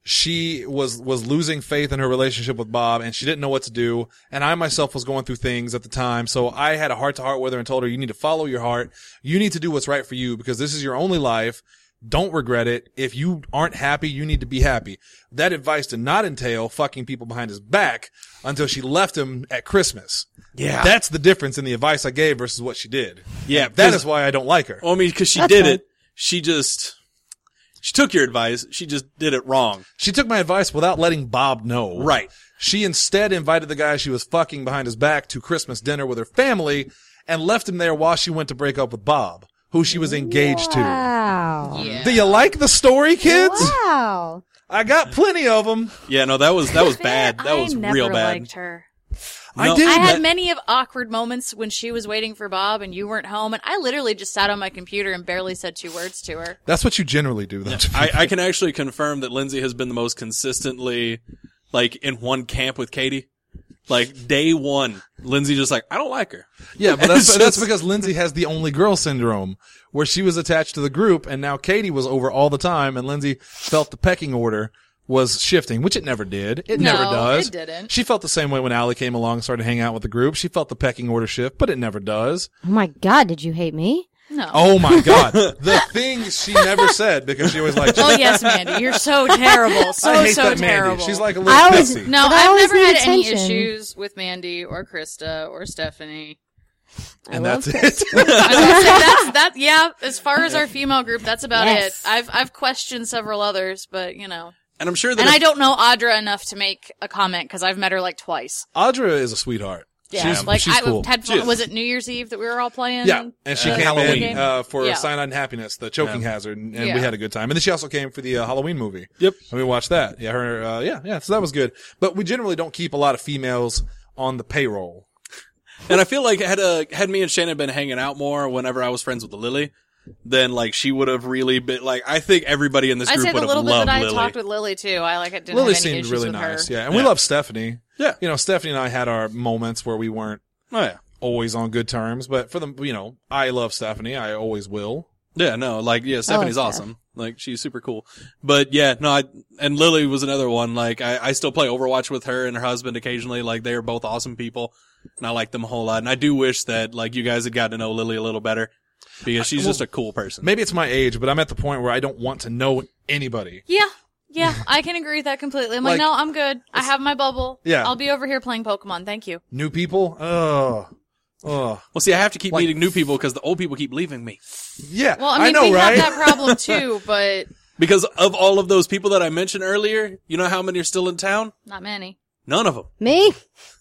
Speaker 1: she was, was losing faith in her relationship with Bob and she didn't know what to do. And I myself was going through things at the time. So I had a heart to heart with her and told her, you need to follow your heart. You need to do what's right for you because this is your only life. Don't regret it. If you aren't happy, you need to be happy. That advice did not entail fucking people behind his back until she left him at Christmas.
Speaker 3: Yeah.
Speaker 1: That's the difference in the advice I gave versus what she did.
Speaker 3: Yeah.
Speaker 1: That is why I don't like her.
Speaker 3: Well, I mean, cause she
Speaker 2: That's
Speaker 3: did
Speaker 2: fine.
Speaker 3: it. She just, she took your advice. She just did it wrong.
Speaker 1: She took my advice without letting Bob know.
Speaker 3: Right.
Speaker 1: She instead invited the guy she was fucking behind his back to Christmas dinner with her family and left him there while she went to break up with Bob, who she was engaged to.
Speaker 2: Wow.
Speaker 4: Yeah.
Speaker 1: Do you like the story, kids?
Speaker 2: Wow.
Speaker 1: I got plenty of them.
Speaker 3: Yeah, no, that was, that was bad. That was
Speaker 4: I never
Speaker 3: real bad.
Speaker 4: liked her.
Speaker 1: I
Speaker 3: No,
Speaker 1: did.
Speaker 4: I had
Speaker 3: that-
Speaker 4: many of awkward moments when she was waiting for Bob and you weren't home, and I literally just sat on my computer and barely said two words to her.
Speaker 1: That's what you generally do, though.
Speaker 3: I, I can actually confirm that Lindsay has been the most consistently, like, in one camp with Katie. Like, day one, Lindsay just like, I don't like her.
Speaker 1: Yeah, but that's
Speaker 3: It's
Speaker 1: that's
Speaker 3: just-
Speaker 1: because Lindsay has the only girl syndrome, where she was attached to the group, and now Katie was over all the time, and Lindsay felt the pecking order was shifting, which it never did. It
Speaker 4: No,
Speaker 1: never does.
Speaker 4: it didn't.
Speaker 1: She felt the same way when Allie came along and started hanging out with the group. She felt the pecking order shift, but it never does.
Speaker 2: Oh my God, did you hate me?
Speaker 4: No.
Speaker 1: Oh my God. The things she never said because she always like,
Speaker 4: Oh yes, Mandy, you're so terrible, so
Speaker 1: I hate
Speaker 4: so
Speaker 1: that
Speaker 4: terrible.
Speaker 1: Mandy. She's like a little
Speaker 2: I always-
Speaker 1: pixie.
Speaker 4: no,
Speaker 2: But I
Speaker 4: I've
Speaker 2: always
Speaker 4: never
Speaker 2: need
Speaker 4: had any
Speaker 2: attention.
Speaker 4: issues with Mandy or Krista or Stephanie.
Speaker 1: And
Speaker 2: love
Speaker 1: that's it.
Speaker 4: I was gonna say, that's that. Yeah, as far as our female group, that's about
Speaker 2: Yes.
Speaker 4: it. I've I've questioned several others, but you know,
Speaker 3: And I'm sure that
Speaker 4: and
Speaker 3: if-
Speaker 4: I don't know Audra enough to make a comment because I've met her like twice.
Speaker 1: Audra is a sweetheart.
Speaker 4: Yeah,
Speaker 1: She's,
Speaker 4: like
Speaker 1: she's
Speaker 4: I
Speaker 1: cool.
Speaker 4: had
Speaker 3: She is.
Speaker 4: fun. Was it New Year's Eve that we were all playing?
Speaker 1: Yeah, and she
Speaker 3: Uh,
Speaker 1: came
Speaker 3: Halloween.
Speaker 1: in uh, for
Speaker 4: Yeah.
Speaker 1: Cyanide and Happiness, the choking
Speaker 3: Yeah.
Speaker 1: hazard, and, and
Speaker 4: Yeah.
Speaker 1: we had a good time. And then she also came for the uh, Halloween movie.
Speaker 3: Yep.
Speaker 1: And we watched that. Yeah, her. Uh, yeah, yeah. So that was good. But we generally don't keep a lot of females on the payroll.
Speaker 3: And I feel like had uh had me and Shannon been hanging out more whenever I was friends with Lily, then like she would have really been like I think everybody in this
Speaker 4: I
Speaker 3: group
Speaker 4: said
Speaker 3: would
Speaker 4: the
Speaker 3: have
Speaker 4: little bit
Speaker 3: loved
Speaker 4: that I
Speaker 3: Lily.
Speaker 4: talked with Lily too. I like it. Didn't
Speaker 1: Lily
Speaker 4: have any
Speaker 1: seemed
Speaker 4: issues
Speaker 1: really
Speaker 4: with
Speaker 1: nice.
Speaker 4: her.
Speaker 1: Yeah, and we
Speaker 3: Yeah.
Speaker 1: love Stephanie.
Speaker 3: Yeah.
Speaker 1: You know, Stephanie and I had our moments where we weren't
Speaker 3: Oh yeah.
Speaker 1: always on good terms, but for the, you know, I love Stephanie. I always will.
Speaker 3: Yeah, no, like yeah, Stephanie's
Speaker 2: Steph.
Speaker 3: awesome. Like she's super cool. But yeah, no, I and Lily was another one. Like I, I still play Overwatch with her and her husband occasionally. Like they are both awesome people, and I like them a whole lot. And I do wish that like you guys had gotten to know Lily a little better because she's just a cool person.
Speaker 1: Maybe it's my age, but I'm at the point where I don't want to know anybody.
Speaker 4: Yeah. Yeah, I can agree with that completely. I'm like,
Speaker 1: Like,
Speaker 4: no, I'm good. I have my bubble.
Speaker 1: Yeah.
Speaker 4: I'll be over here playing Pokemon. Thank you.
Speaker 1: New people? Oh. Oh.
Speaker 3: Well, see, I have to keep
Speaker 1: Like-
Speaker 3: meeting new people because the old people keep leaving me.
Speaker 1: Yeah.
Speaker 4: Well, I mean,
Speaker 1: know,
Speaker 4: we
Speaker 1: right?
Speaker 4: have that problem too, but
Speaker 3: Because of all of those people that I mentioned earlier, you know how many are still in town?
Speaker 4: not many.
Speaker 3: None of them.
Speaker 2: Me?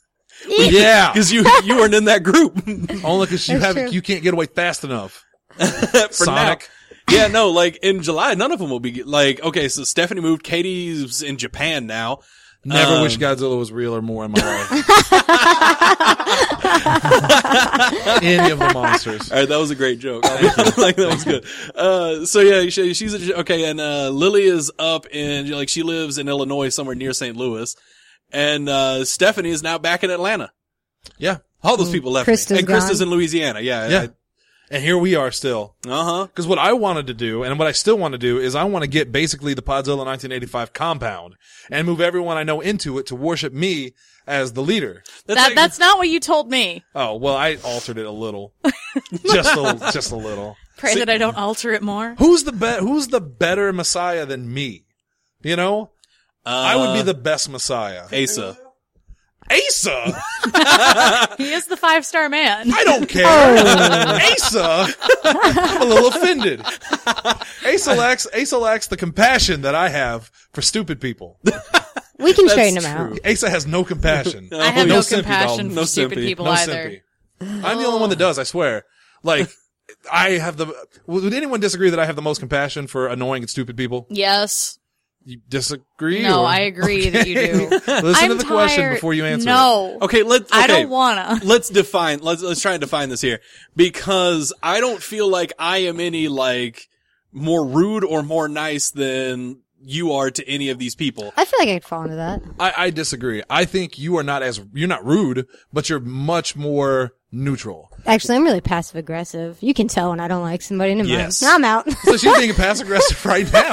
Speaker 1: Yeah.
Speaker 3: Because you you weren't in that group.
Speaker 1: Only because you
Speaker 2: That's
Speaker 1: have
Speaker 2: true.
Speaker 1: you can't get away fast enough.
Speaker 3: For
Speaker 1: Sonic.
Speaker 3: now. Yeah, no, like in July, none of them will be like, okay, so Stephanie moved. Katie's in Japan now.
Speaker 1: Never
Speaker 3: Um,
Speaker 1: wish Godzilla was real or more in my life. Any of the monsters.
Speaker 3: All right, that was a great joke. like that was good. Uh, so yeah, she, she's a, okay, and uh, Lily is up in like she lives in Illinois, somewhere near Saint Louis, and uh, Stephanie is now back in Atlanta.
Speaker 1: Yeah.
Speaker 3: All those people left
Speaker 2: Krista's
Speaker 3: me, and Krista's
Speaker 2: gone.
Speaker 3: in Louisiana. Yeah,
Speaker 1: Yeah. And here we are still.
Speaker 3: Uh huh.
Speaker 1: Because what I wanted to do, and what I still want to do, is I want to get basically the Podzilla nineteen eighty-five compound and move everyone I know into it to worship me as the leader.
Speaker 4: That that's not what you told me.
Speaker 1: Oh, well, I altered it a little. just a, just a little.
Speaker 4: Pray that I don't alter it more.
Speaker 1: Who's the be- who's the better Messiah than me? You know?
Speaker 3: Uh,
Speaker 1: I would be the best Messiah.
Speaker 3: Asa.
Speaker 1: Asa?
Speaker 4: He is the five star man.
Speaker 1: I don't care. Asa? I'm a little offended. Asa lacks, Asa lacks the compassion that I have for stupid people.
Speaker 2: We can
Speaker 3: That's
Speaker 2: straighten him
Speaker 3: true.
Speaker 2: out.
Speaker 1: Asa has no compassion.
Speaker 4: I have
Speaker 1: no
Speaker 4: no,
Speaker 1: sympathy,
Speaker 4: compassion
Speaker 1: Dalton.
Speaker 4: for
Speaker 3: No
Speaker 4: stupid
Speaker 3: sympathy.
Speaker 4: people
Speaker 1: No
Speaker 4: either.
Speaker 1: sympathy. I'm the only one that does, I swear. Like, I have the, would anyone disagree that I have the most compassion for annoying and stupid people?
Speaker 4: Yes.
Speaker 1: You disagree?
Speaker 4: No,
Speaker 1: or-
Speaker 4: I agree that you do.
Speaker 1: Listen
Speaker 4: I'm
Speaker 1: to the question
Speaker 4: tired-
Speaker 1: before you answer it.
Speaker 4: No.
Speaker 3: Okay, let's. Okay.
Speaker 4: I don't wanna.
Speaker 3: Let's define. Let's let's try and define this here because I don't feel like I am any like more rude or more nice than you are to any of these people.
Speaker 2: I feel like I'd fall into that.
Speaker 1: I, I disagree. I think you are not as, you're not rude, but you're much more neutral.
Speaker 2: Actually, I'm really passive aggressive. You can tell when I don't like somebody. Never mind.
Speaker 3: Yes.
Speaker 2: I'm out.
Speaker 1: So she's being passive aggressive right now.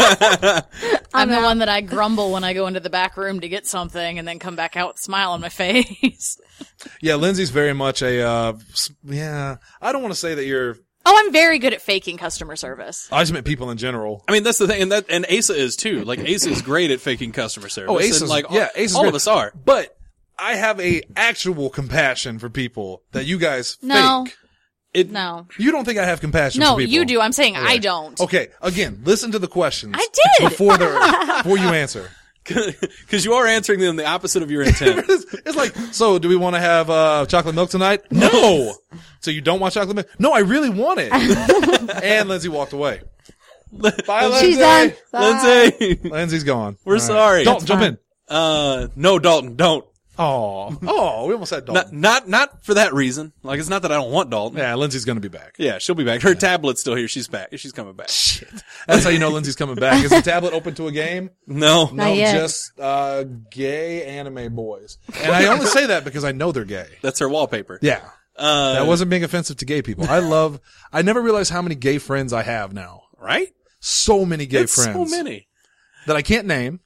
Speaker 4: I'm the
Speaker 2: out.
Speaker 4: one that I grumble when I go into the back room to get something and then come back out with a smile on my face.
Speaker 1: Yeah, Lindsay's very much a, uh, s- yeah, I don't want to say that you're,
Speaker 4: Oh, I'm very good at faking customer service.
Speaker 1: I just meant people in general.
Speaker 3: I mean, that's the thing, and that and Asa is too. Like Asa is great at faking customer service.
Speaker 1: Oh, Asa's,
Speaker 3: and, like
Speaker 1: yeah,
Speaker 3: all,
Speaker 1: Asa's
Speaker 3: all
Speaker 1: great.
Speaker 3: of us are.
Speaker 1: But I have a actual compassion for people that you guys
Speaker 4: No.
Speaker 1: fake.
Speaker 3: It,
Speaker 4: No.
Speaker 1: You don't think I have compassion
Speaker 4: No,
Speaker 1: for people?
Speaker 4: you do. I'm saying I don't.
Speaker 1: Okay, again, listen to the questions.
Speaker 4: I did.
Speaker 1: Before, the, before you answer.
Speaker 3: because you are answering them the opposite of your intent.
Speaker 1: it's, it's like, so do we want to have uh, chocolate milk tonight? No. So you don't want chocolate milk? No, I really want it. And Lindsay walked away. Bye, Lindsay.
Speaker 2: She's done. Bye.
Speaker 3: Lindsay,
Speaker 1: Lindsay's gone.
Speaker 3: we're
Speaker 1: All right.
Speaker 3: sorry.
Speaker 1: Dalton, jump in.
Speaker 3: Uh, no, Dalton, don't.
Speaker 1: Oh, oh, we almost said
Speaker 3: Not,
Speaker 1: Dalton.
Speaker 3: not, not for that reason. Like, it's not that I don't want Dalton.
Speaker 1: Yeah, Lindsay's gonna be back.
Speaker 3: Yeah, she'll be back. Her tablet's still here. She's back. She's coming back.
Speaker 1: That's how you know Lindsay's coming back. Is the tablet open to a game?
Speaker 3: No.
Speaker 2: Not
Speaker 1: No,
Speaker 2: yet.
Speaker 1: just uh, gay anime boys. And I only say that because I know they're gay.
Speaker 3: That's her wallpaper.
Speaker 1: Yeah.
Speaker 3: Uh,
Speaker 1: That wasn't being offensive to gay people. I love, I never realized how many gay friends I have now.
Speaker 3: right?
Speaker 1: So many gay
Speaker 3: That's
Speaker 1: friends.
Speaker 3: so many.
Speaker 1: That I can't name.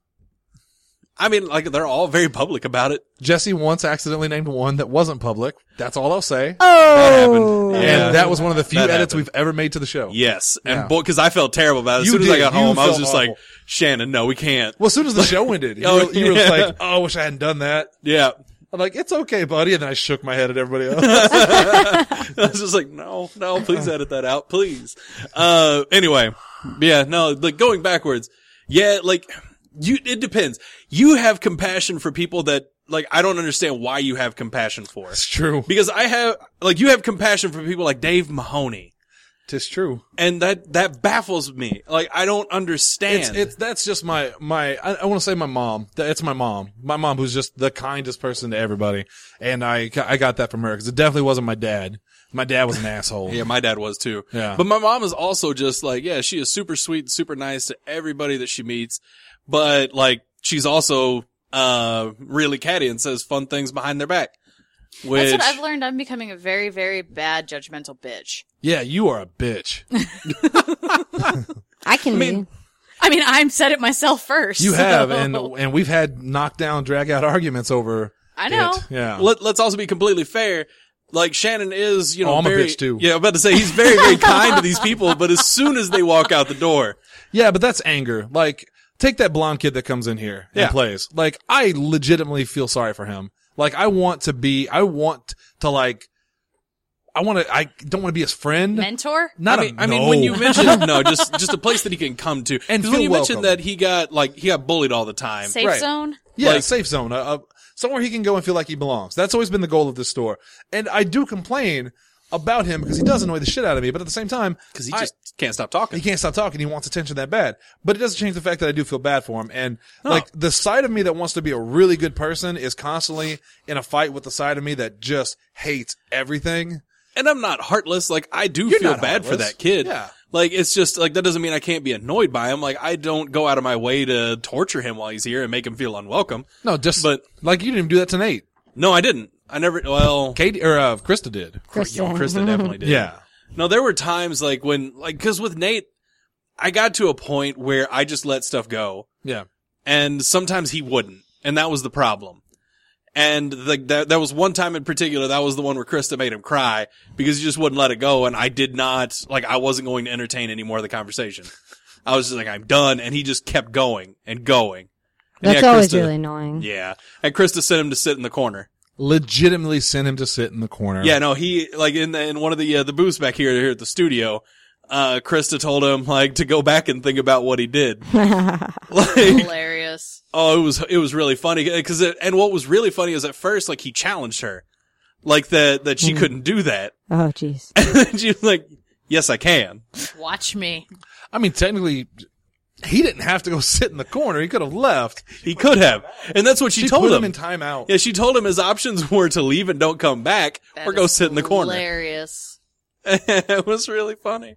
Speaker 3: I mean, like, they're all very public about it.
Speaker 1: Jesse once accidentally named one that wasn't public. That's all I'll say.
Speaker 2: Oh.
Speaker 3: Yeah.
Speaker 1: And that was one of the few
Speaker 3: That
Speaker 1: edits
Speaker 3: happened.
Speaker 1: we've ever made to the show.
Speaker 3: Yes. And
Speaker 1: Yeah.
Speaker 3: boy, cause I felt terrible about it. As
Speaker 1: You
Speaker 3: soon as I
Speaker 1: did.
Speaker 3: got
Speaker 1: You
Speaker 3: home, I was
Speaker 1: felt
Speaker 3: just like,
Speaker 1: awful.
Speaker 3: Shannon, no, we can't.
Speaker 1: Well, as soon as the show ended, you,
Speaker 3: Oh,
Speaker 1: were, you were
Speaker 3: yeah.
Speaker 1: like, oh, I wish I hadn't done that.
Speaker 3: Yeah.
Speaker 1: I'm like, it's okay, buddy. And then I shook my head at everybody else.
Speaker 3: I was just like, no, no, please edit that out, please. Uh, anyway. Yeah, no, like going backwards. Yeah, like, you, it depends. You have compassion for people that, like, I don't understand why you have compassion for.
Speaker 1: It's true.
Speaker 3: Because I have, like, you have compassion for people like Dave Mahoney.
Speaker 1: Tis true.
Speaker 3: And that, that baffles me. Like, I don't understand.
Speaker 1: It's, it's, that's just my, my, I, I want to say my mom. It's my mom. My mom who's just the kindest person to everybody. And I, I got that from her because it definitely wasn't my dad. My dad was an asshole.
Speaker 3: Yeah, my dad was too.
Speaker 1: Yeah.
Speaker 3: But my mom is also just like, yeah, she is super sweet, super nice to everybody that she meets. But like, she's also, uh, really catty and says fun things behind their back. Which,
Speaker 4: That's what I've learned. I'm becoming a very, very bad judgmental bitch.
Speaker 1: Yeah, you are a bitch.
Speaker 2: I can
Speaker 3: mean,
Speaker 2: be.
Speaker 4: I mean, I'm said it myself first.
Speaker 1: You
Speaker 4: so-
Speaker 1: have, and and we've had knockdown, drag out arguments over.
Speaker 4: I know.
Speaker 1: It. Yeah.
Speaker 3: let, let's also be completely fair. Like, Shannon is, you know,
Speaker 1: Oh, I'm a
Speaker 3: very,
Speaker 1: bitch, too.
Speaker 3: Yeah, I'm about to say he's very, very kind to these people, but as soon as they walk out the door,
Speaker 1: Yeah, but that's anger. Like, take that blonde kid that comes in here and
Speaker 3: Yeah.
Speaker 1: plays. Like, I legitimately feel sorry for him. Like, I want to be, I want to like, I want to, I don't want to be his friend.
Speaker 4: Mentor?
Speaker 1: Not
Speaker 3: I mean,
Speaker 1: a,
Speaker 3: I mean,
Speaker 1: no.
Speaker 3: when you mentioned, no, just, just a place that he can come to.
Speaker 1: And
Speaker 3: 'Cause when
Speaker 1: feel
Speaker 3: you mentioned
Speaker 1: welcome.
Speaker 3: that he got, like, he got bullied all the time.
Speaker 4: Safe
Speaker 1: Right.
Speaker 4: zone?
Speaker 1: Yeah,
Speaker 3: Like-
Speaker 1: safe zone. Uh, uh, somewhere he can go and feel like he belongs. That's always been the goal of this store. And I do complain about him because he does annoy the shit out of me. But at the same time,
Speaker 3: Cause he
Speaker 1: I-
Speaker 3: just can't stop talking.
Speaker 1: he can't stop talking. He wants attention that bad. But it doesn't change the fact that I do feel bad for him. And like the side of me that wants to be a really good person is constantly in a fight with the side of me that just hates everything.
Speaker 3: And I'm not heartless. Like, I do
Speaker 1: You're
Speaker 3: feel
Speaker 1: not
Speaker 3: bad for
Speaker 1: heartless.
Speaker 3: that kid.
Speaker 1: Yeah.
Speaker 3: Like, it's just, like, that doesn't mean I can't be annoyed by him. Like, I don't go out of my way to torture him while he's here and make him feel unwelcome.
Speaker 1: No, just
Speaker 3: But-
Speaker 1: like you didn't even do that to Nate.
Speaker 3: No, I didn't. I never, well,
Speaker 1: Katie or uh, Krista did.
Speaker 2: Krista.
Speaker 3: you know, Krista definitely did.
Speaker 1: Yeah.
Speaker 3: No, there were times, like, when, like, cause with Nate, I got to a point where I just let stuff go.
Speaker 1: Yeah.
Speaker 3: And sometimes he wouldn't. And that was the problem. And the, that, that was one time in particular, that was the one where Krista made him cry because he just wouldn't let it go. And I did not, like, I wasn't going to entertain any more of the conversation. I was just like, I'm done. And he just kept going and going. And
Speaker 2: That's
Speaker 3: yeah,
Speaker 2: always
Speaker 3: Krista-
Speaker 2: really annoying.
Speaker 3: Yeah. And Krista sent him to sit in the corner.
Speaker 1: Legitimately sent him to sit in the corner.
Speaker 3: Yeah, no, he, like, in the, in one of the, uh, the booths back here, here at the studio, uh, Krista told him, like, to go back and think about what he did. Like,
Speaker 4: Hilarious.
Speaker 3: oh, it was, it was really funny. Cause it, and what was really funny is at first, like, he challenged her. Like, that, that she couldn't do that.
Speaker 2: Oh, jeez.
Speaker 3: And then she was like, yes, I can.
Speaker 4: Watch me.
Speaker 1: I mean, technically, he didn't have to go sit in the corner. He could have left.
Speaker 3: He could have. And that's what she,
Speaker 1: She
Speaker 3: told
Speaker 1: put
Speaker 3: him.
Speaker 1: him in timeout.
Speaker 3: Yeah, she told him his options were to leave and don't come back
Speaker 4: That
Speaker 3: or go
Speaker 4: is
Speaker 3: sit in the corner.
Speaker 4: Hilarious.
Speaker 3: It was really funny.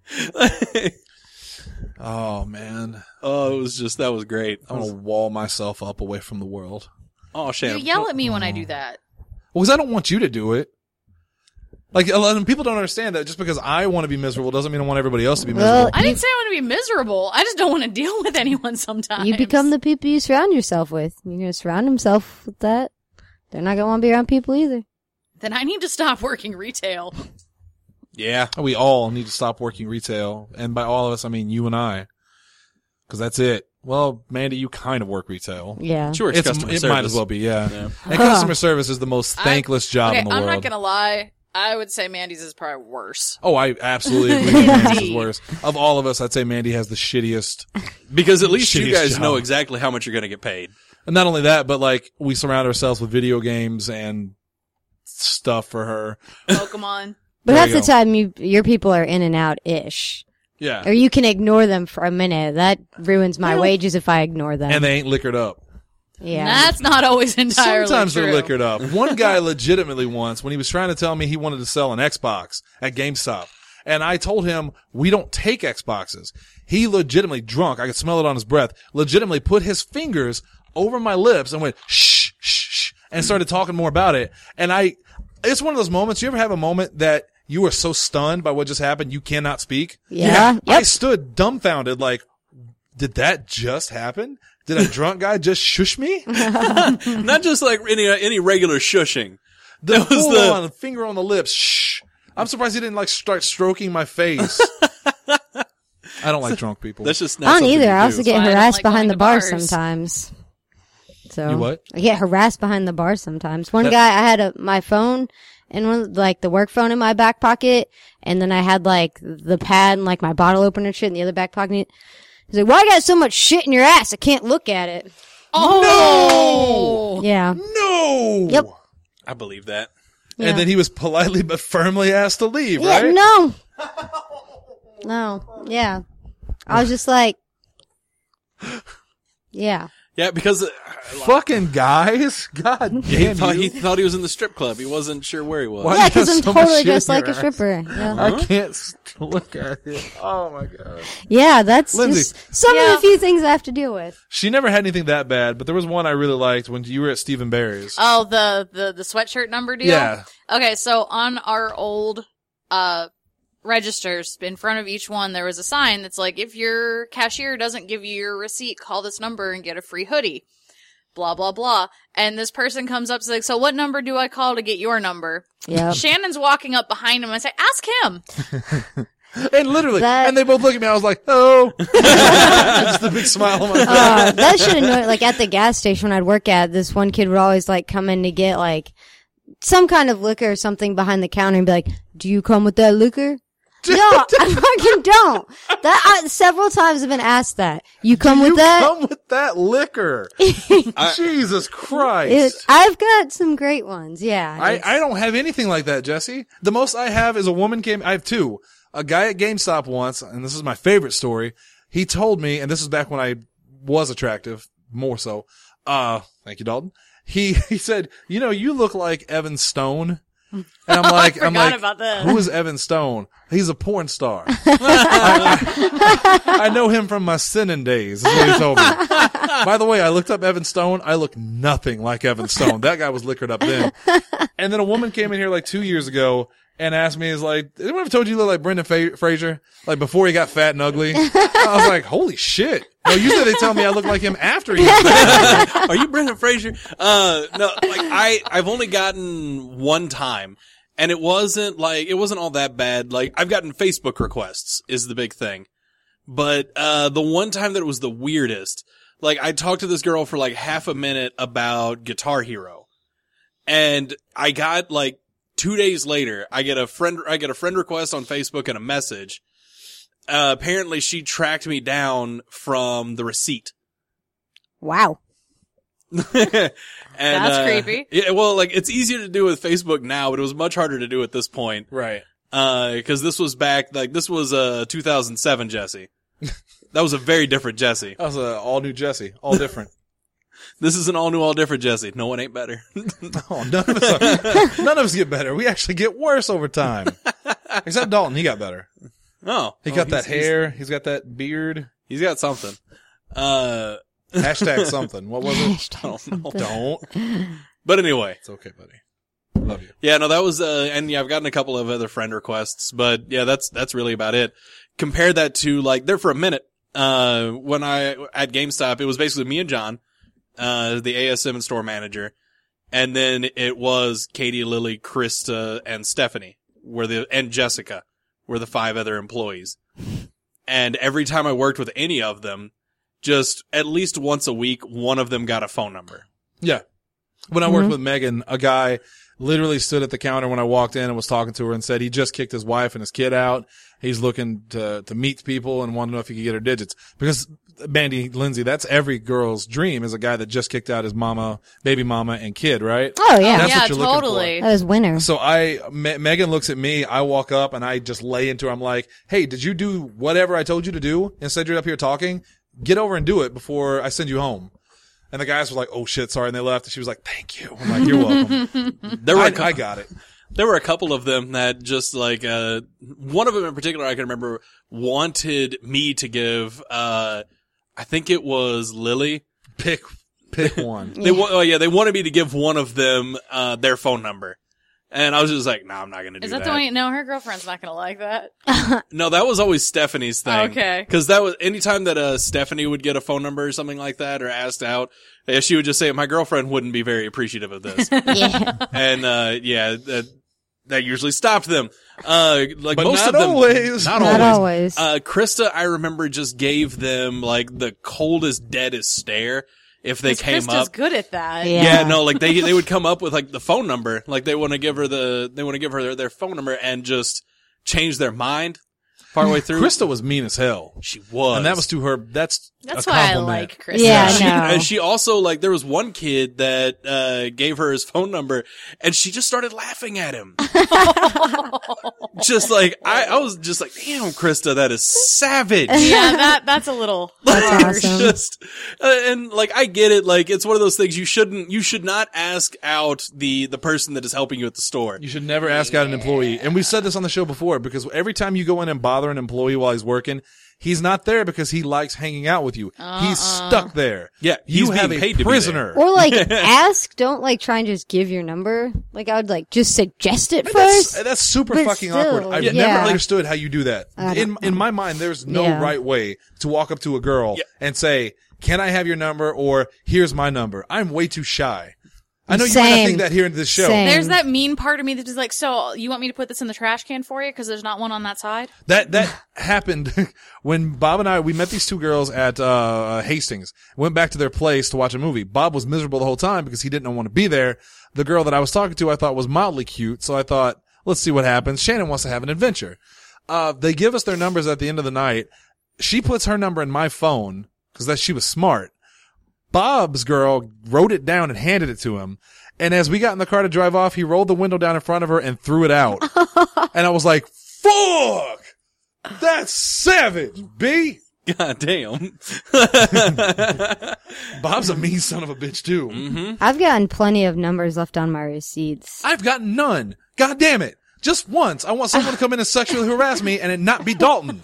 Speaker 1: Oh man,
Speaker 3: Oh, it was just, that was great.
Speaker 1: I'm gonna wall myself up away from the world.
Speaker 3: Oh,
Speaker 4: You
Speaker 3: Shannon.
Speaker 4: yell at me when I do that.
Speaker 1: Well, because I don't want you to do it. Like, a lot of people don't understand that just because I want to be miserable doesn't mean I want everybody else to be
Speaker 2: Well,
Speaker 1: miserable.
Speaker 4: I didn't say I want to be miserable. I just don't want to deal with anyone sometimes.
Speaker 2: You become the people you surround yourself with. You're going to surround yourself with that. They're not going to want to be around people either.
Speaker 4: Then I need to stop working retail.
Speaker 3: Yeah.
Speaker 1: We all need to stop working retail. And by all of us, I mean you and I. Because that's it. Well, Mandy, you kind of work retail.
Speaker 2: Yeah.
Speaker 3: Sure, it's,
Speaker 1: It's,
Speaker 3: customer
Speaker 1: it
Speaker 3: service.
Speaker 1: might as well be, yeah.
Speaker 3: Yeah.
Speaker 1: And customer service is the most
Speaker 4: I-
Speaker 1: thankless job
Speaker 4: okay,
Speaker 1: in the
Speaker 4: I'm
Speaker 1: world.
Speaker 4: not gonna lie. I would say Mandy's is probably worse.
Speaker 1: Oh, I absolutely agree. Mandy's is
Speaker 4: Indeed.
Speaker 1: worse. Of all of us, I'd say Mandy has the shittiest.
Speaker 3: Because at least you
Speaker 1: Shittiest
Speaker 3: guys
Speaker 1: job.
Speaker 3: know exactly how much you're going to get paid.
Speaker 1: And not only that, but like we surround ourselves with video games and stuff for her.
Speaker 4: Pokemon.
Speaker 2: But
Speaker 1: There
Speaker 2: half
Speaker 1: you
Speaker 2: the
Speaker 1: go.
Speaker 2: time, you your people are in and out-ish.
Speaker 1: Yeah.
Speaker 2: Or you can ignore them for a minute. That ruins my wages if I ignore them.
Speaker 1: And they ain't liquored up.
Speaker 2: yeah.
Speaker 4: That's not always entirely
Speaker 1: Sometimes
Speaker 4: true.
Speaker 1: they're liquored up. One guy legitimately once, when he was trying to tell me he wanted to sell an Xbox at GameStop, and I told him we don't take Xboxes. He legitimately, drunk, I could smell it on his breath, legitimately put his fingers over my lips and went shh, shh, shh, and started talking more about it. And I, it's one of those moments. You ever have a moment that you are so stunned by what just happened you cannot speak?
Speaker 2: Yeah.
Speaker 1: I
Speaker 2: Yep.
Speaker 1: stood dumbfounded, like, did that just happen? Did a drunk guy just shush me?
Speaker 3: Not just like any uh, any regular shushing.
Speaker 1: The
Speaker 3: That was
Speaker 1: full
Speaker 3: the-
Speaker 1: on finger on the lips. Shh. I'm surprised he didn't like start stroking my face. I don't like drunk people.
Speaker 3: That's just not
Speaker 2: I don't
Speaker 3: something
Speaker 2: either.
Speaker 3: you
Speaker 2: I also
Speaker 3: do.
Speaker 2: get
Speaker 4: That's why I don't
Speaker 2: harassed
Speaker 4: like going
Speaker 2: behind the
Speaker 4: to
Speaker 2: bar
Speaker 4: bars.
Speaker 2: sometimes. So
Speaker 1: You what?
Speaker 2: I get harassed behind the bar sometimes. One
Speaker 1: That-
Speaker 2: guy, I had a, my phone and one, like the work phone in my back pocket, and then I had like the pad and like my bottle opener shit in the other back pocket. He's like, "Why you got so much shit in your ass? I can't look at it."
Speaker 4: Oh!
Speaker 2: Yeah.
Speaker 1: No.
Speaker 2: Yep.
Speaker 3: I believe that.
Speaker 2: Yeah.
Speaker 1: And then he was politely but firmly asked to leave,
Speaker 2: Yeah,
Speaker 1: right?
Speaker 2: no. No. Yeah. I was just like, yeah.
Speaker 3: Yeah, because uh,
Speaker 1: Fucking guys. God
Speaker 3: he
Speaker 1: damn
Speaker 3: thought
Speaker 1: you.
Speaker 3: he thought he was in the strip club. He wasn't sure where he was.
Speaker 1: Why-
Speaker 2: Yeah,
Speaker 1: you
Speaker 2: because
Speaker 1: have
Speaker 2: I'm
Speaker 1: so much
Speaker 2: totally
Speaker 1: shit
Speaker 2: just
Speaker 1: in
Speaker 2: like
Speaker 1: your
Speaker 2: a
Speaker 1: ass.
Speaker 2: stripper. Yeah.
Speaker 1: I can't s- look at it. Oh my god.
Speaker 2: Yeah, that's
Speaker 1: Lindsay.
Speaker 2: just some
Speaker 4: Yeah.
Speaker 2: of the few things I have to deal with.
Speaker 1: She never had anything that bad, but there was one I really liked when you were at Stephen Barry's.
Speaker 4: Oh, the, the, the sweatshirt number deal?
Speaker 1: Yeah.
Speaker 4: Okay, so on our old, uh, registers, in front of each one, there was a sign that's like, if your cashier doesn't give you your receipt, call this number and get a free hoodie. Blah, blah, blah. And this person comes up to like, so what number do I call to get your number?
Speaker 2: Yep.
Speaker 4: Shannon's walking up behind him and I say, ask him.
Speaker 1: And literally,
Speaker 2: That-
Speaker 1: and they both look at me. I was like, "Oh!" Just a big smile on my face.
Speaker 2: Uh, that should annoy, like at the gas station I'd work at, this one kid would always like come in to get like some kind of liquor or something behind the counter and be like, "Do you come with that liquor?" No, I fucking don't. That I, several times I've been asked that. You come
Speaker 1: you
Speaker 2: with that?
Speaker 1: come with that liquor. Jesus Christ.
Speaker 2: It, I've got some great ones. Yeah.
Speaker 1: I,
Speaker 2: it's-
Speaker 1: I don't have anything like that, Jesse. The most I have is a woman came, I have two. A guy at GameStop once, and this is my favorite story. He told me, and this is back when I was attractive, more so. Uh, thank you, Dalton. He, he said, you know, you look like Evan Stone. And I'm like, I'm
Speaker 4: Forgot
Speaker 1: like,
Speaker 4: about that.
Speaker 1: who is Evan Stone? He's a porn star. I, I, I know him from my sinning days, is what he told me. By the way, I looked up Evan Stone. I look nothing like Evan Stone. That guy was liquored up then. And then a woman came in here like two years ago and asked me, is like, anyone ever told you you look like Brendan Fa- Fraser? Like before he got fat and ugly? I was like, holy shit. No, usually they tell me I look like him after he got fat.
Speaker 3: Are you Brendan Fraser? Uh, no, like I, I've only gotten one time, and it wasn't like it wasn't all that bad. Like I've gotten Facebook requests is the big thing, but uh, the one time that it was the weirdest, like I talked to this girl for like half a minute about Guitar Hero, and I got like two days later, I get a friend, I get a friend request on Facebook and a message. Uh, apparently she tracked me down from the receipt.
Speaker 2: wow.
Speaker 3: and,
Speaker 4: That's
Speaker 3: uh,
Speaker 4: creepy.
Speaker 3: Yeah, well, like it's easier to do with Facebook now, but it was much harder to do at this point.
Speaker 1: Right.
Speaker 3: Uh, cause this was back, like this was, uh, two thousand seven Jesse. That was a very different Jesse.
Speaker 1: That was an all new Jesse. All different.
Speaker 3: This is an all new, all different Jesse. No one ain't better.
Speaker 1: Oh, none of us, none of us get better. We actually get worse over time. Except Dalton. He got better.
Speaker 3: Oh.
Speaker 1: He
Speaker 3: oh,
Speaker 1: got that
Speaker 3: he's-
Speaker 1: hair. He's got that beard.
Speaker 3: He's, he's got something. Uh,
Speaker 1: Hashtag something. What was it?
Speaker 3: I don't know.
Speaker 1: Don't.
Speaker 3: But anyway,
Speaker 1: It's okay, buddy. Love you.
Speaker 3: Yeah, no, that was, uh, and yeah, I've gotten a couple of other friend requests, but yeah, that's, that's really about it. Compare that to like, there for a minute, uh, when I, at GameStop, it was basically me and John, uh, the A S M and store manager. And then it was Katie, Lily, Krista, and Stephanie were the, and Jessica were the five other employees. And every time I worked with any of them, just at least once a week, one of them got a phone number.
Speaker 1: Yeah. When I worked with Megan, a guy literally stood at the counter when I walked in and was talking to her and said he just kicked his wife and his kid out. He's looking to, to meet people and wanted to know if he could get her digits. Because, Mandy, Lindsay, that's every girl's dream, is a guy that just kicked out his mama, baby mama, and kid, right?
Speaker 2: Oh, yeah.
Speaker 1: That's
Speaker 4: yeah,
Speaker 1: what you're looking for.
Speaker 4: totally.
Speaker 2: That was winner.
Speaker 1: So I, Me- Megan looks at me, I walk up and I just lay into her. I'm like, hey, did you do whatever I told you to do? Instead you're up here talking. Get over and do it before I send you home. And the guys were like, oh shit, sorry. And they left. And she was like, thank you. I'm like, you're welcome.
Speaker 3: There were
Speaker 1: I,
Speaker 3: a couple,
Speaker 1: I got it.
Speaker 3: There were a couple of them that just like, uh, one of them in particular I can remember wanted me to give, uh, I think it was Lily.
Speaker 1: Pick, pick one.
Speaker 3: They, wa- oh yeah, they wanted me to give one of them, uh, their phone number. And I was just like, no, nah, I'm not going to do
Speaker 4: Is
Speaker 3: that.
Speaker 4: that the one? No, her girlfriend's not going to like that.
Speaker 3: No, that was always Stephanie's thing.
Speaker 4: Okay.
Speaker 3: Cause that was, anytime that, uh, Stephanie would get a phone number or something like that or asked out, yeah, she would just say, my girlfriend wouldn't be very appreciative of this.
Speaker 2: Yeah.
Speaker 3: And, uh, yeah, that, that usually stopped them. Uh, like
Speaker 1: But
Speaker 3: most
Speaker 1: not
Speaker 3: of them.
Speaker 1: always.
Speaker 3: Not
Speaker 2: Not
Speaker 3: always.
Speaker 2: always.
Speaker 3: Uh, Krista, I remember just gave them like the coldest, deadest stare if they
Speaker 4: 'Cause
Speaker 3: came
Speaker 4: Krista's
Speaker 3: up.
Speaker 4: good at that.
Speaker 2: Yeah.
Speaker 3: Yeah, no, like they, they would come up with like the phone number. Like they want to give her the, they want to give her their, their phone number and just change their mind partway through.
Speaker 1: Krista was mean as hell.
Speaker 3: She was.
Speaker 1: And that was to her, that's
Speaker 4: That's
Speaker 1: a
Speaker 4: why I
Speaker 1: compliment.
Speaker 4: like Krista.
Speaker 2: Yeah,
Speaker 3: she,
Speaker 2: no.
Speaker 3: and she also, like, there was one kid that, uh, gave her his phone number and she just started laughing at him. Just like, I, I was just like, damn, Krista, that is savage.
Speaker 4: Yeah, that that's a little.
Speaker 2: That's awesome.
Speaker 3: Just, uh, and like, I get it. Like, it's one of those things you shouldn't, you should not ask out the, the person that is helping you at the store.
Speaker 1: You should never ask out an employee. And we've said this on the show before, because every time you go in and bother an employee while he's working, he's not there because he likes hanging out with you.
Speaker 4: Uh-uh.
Speaker 1: He's stuck there.
Speaker 3: Yeah,
Speaker 1: You
Speaker 3: he's
Speaker 1: have
Speaker 3: being
Speaker 1: a
Speaker 3: paid to be
Speaker 1: prisoner.
Speaker 2: Or like ask, don't like try and just give your number. Like I would like just suggest it
Speaker 1: That's,
Speaker 2: first.
Speaker 1: that's super
Speaker 2: But
Speaker 1: fucking
Speaker 2: still,
Speaker 1: awkward. I've
Speaker 2: yeah.
Speaker 1: never understood how you do that.
Speaker 2: I
Speaker 1: In
Speaker 2: don't
Speaker 1: in my mind, there's no
Speaker 2: Yeah.
Speaker 1: right way to walk up to a girl
Speaker 3: Yeah.
Speaker 1: and say, "Can I have your number?" or "Here's my number." I'm way too shy. I know you might not
Speaker 2: Same.
Speaker 1: think that here in this show.
Speaker 2: Same.
Speaker 4: There's that mean part of me that is like, so you want me to put this in the trash can for you because there's not one on that side?
Speaker 1: That that happened when Bob and I we met these two girls at uh Hastings. Went back to their place to watch a movie. Bob was miserable the whole time because he didn't want to be there. The girl that I was talking to I thought was mildly cute, so I thought, let's see what happens. Shannon wants to have an adventure. Uh they give us their numbers at the end of the night. She puts her number in my phone because that she was smart. Bob's girl wrote it down and handed it to him. And as we got in the car to drive off, he rolled the window down in front of her and threw it out. And I was like, fuck! That's savage, B!
Speaker 3: God damn.
Speaker 1: Bob's a mean son of a bitch, too.
Speaker 3: Mm-hmm.
Speaker 2: I've gotten plenty of numbers left on my receipts.
Speaker 1: I've got none. God damn it. Just once. I want someone to come in and sexually harass me and it not be Dalton.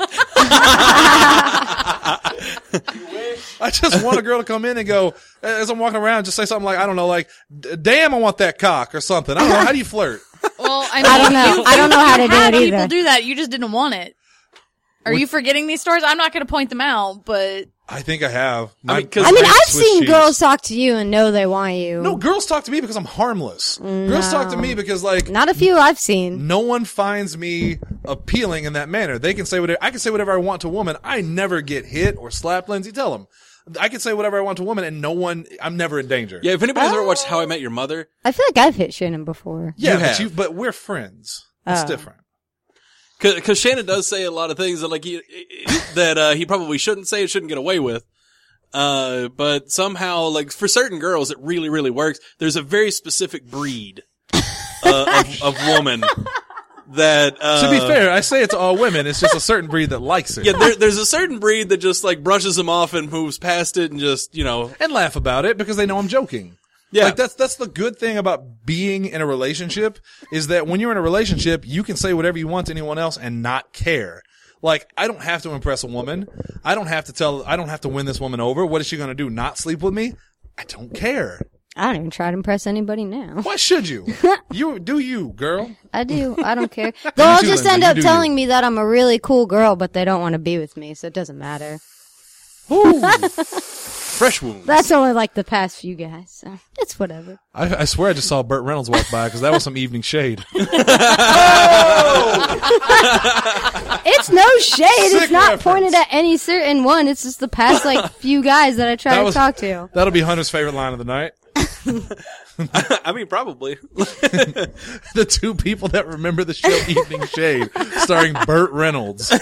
Speaker 1: I just want a girl to come in and go, as I'm walking around, just say something like, I don't know, like, damn, I want that cock or something. I don't know. How do you flirt?
Speaker 4: Well, I, mean,
Speaker 2: I don't know.
Speaker 4: you-
Speaker 2: I don't know how to do
Speaker 4: had
Speaker 2: it
Speaker 4: people
Speaker 2: either.
Speaker 4: do that. You just didn't want it. Are you forgetting these stories? I'm not going to point them out, but
Speaker 1: I think I have.
Speaker 3: I mean, 'cause-
Speaker 2: I mean,
Speaker 1: brain
Speaker 2: I've
Speaker 1: Swiss
Speaker 2: seen
Speaker 1: cheese.
Speaker 2: girls talk to you and know they want you.
Speaker 1: No, girls talk to me because I'm harmless. Girls talk to me because, like,
Speaker 2: Not a few I've seen.
Speaker 1: no one finds me appealing in that manner. They can say whatever, I can say whatever I want to a woman. I never get hit or slapped. Lindsay, tell them. I can say whatever I want to a woman and no one, I'm never in danger.
Speaker 3: Yeah, if anybody's ever watched How I Met Your Mother,
Speaker 2: I feel like I've hit Shannon before.
Speaker 1: Yeah,
Speaker 3: You
Speaker 1: but,
Speaker 3: have.
Speaker 1: you, but we're friends. It's
Speaker 2: Oh.
Speaker 1: different.
Speaker 3: because Shannon does say a lot of things that like he, that uh, he probably shouldn't say, shouldn't get away with. Uh, but somehow, like for certain girls, it really, really works. There's a very specific breed uh, of, of woman that. Uh,
Speaker 1: To be fair, I say it to all women. It's just a certain breed that likes it.
Speaker 3: yeah, there, there's a certain breed that just like brushes them off and moves past it and just you know.
Speaker 1: And laugh about it because they know I'm joking.
Speaker 3: Yeah.
Speaker 1: Like that's, that's the good thing about being in a relationship is that when you're in a relationship, you can say whatever you want to anyone else and not care. Like, I don't have to impress a woman. I don't have to tell, I don't have to win this woman over. What is she going to do? Not sleep with me? I don't care.
Speaker 2: I don't even try to impress anybody now.
Speaker 1: Why should you? You do you, girl.
Speaker 2: I do. I don't care. They'll all
Speaker 1: too,
Speaker 2: just
Speaker 1: Lindsay.
Speaker 2: end
Speaker 1: You
Speaker 2: up
Speaker 1: do
Speaker 2: telling
Speaker 1: you.
Speaker 2: me that I'm a really cool girl, but they don't want to be with me, so it doesn't matter.
Speaker 1: Ooh.
Speaker 3: Fresh wounds.
Speaker 2: That's only like the past few guys, so it's whatever.
Speaker 1: I, I swear I just saw Burt Reynolds walk by because that was some evening shade.
Speaker 2: It's no shade.
Speaker 1: Sick
Speaker 2: It's not
Speaker 1: reference.
Speaker 2: pointed at any certain one. It's just the past like few guys that I try
Speaker 1: That
Speaker 2: to
Speaker 1: was-
Speaker 2: talk to.
Speaker 1: That'll be Hunter's favorite line of the night.
Speaker 3: I mean, probably.
Speaker 1: The two people that remember the show Evening Shade, starring Burt Reynolds.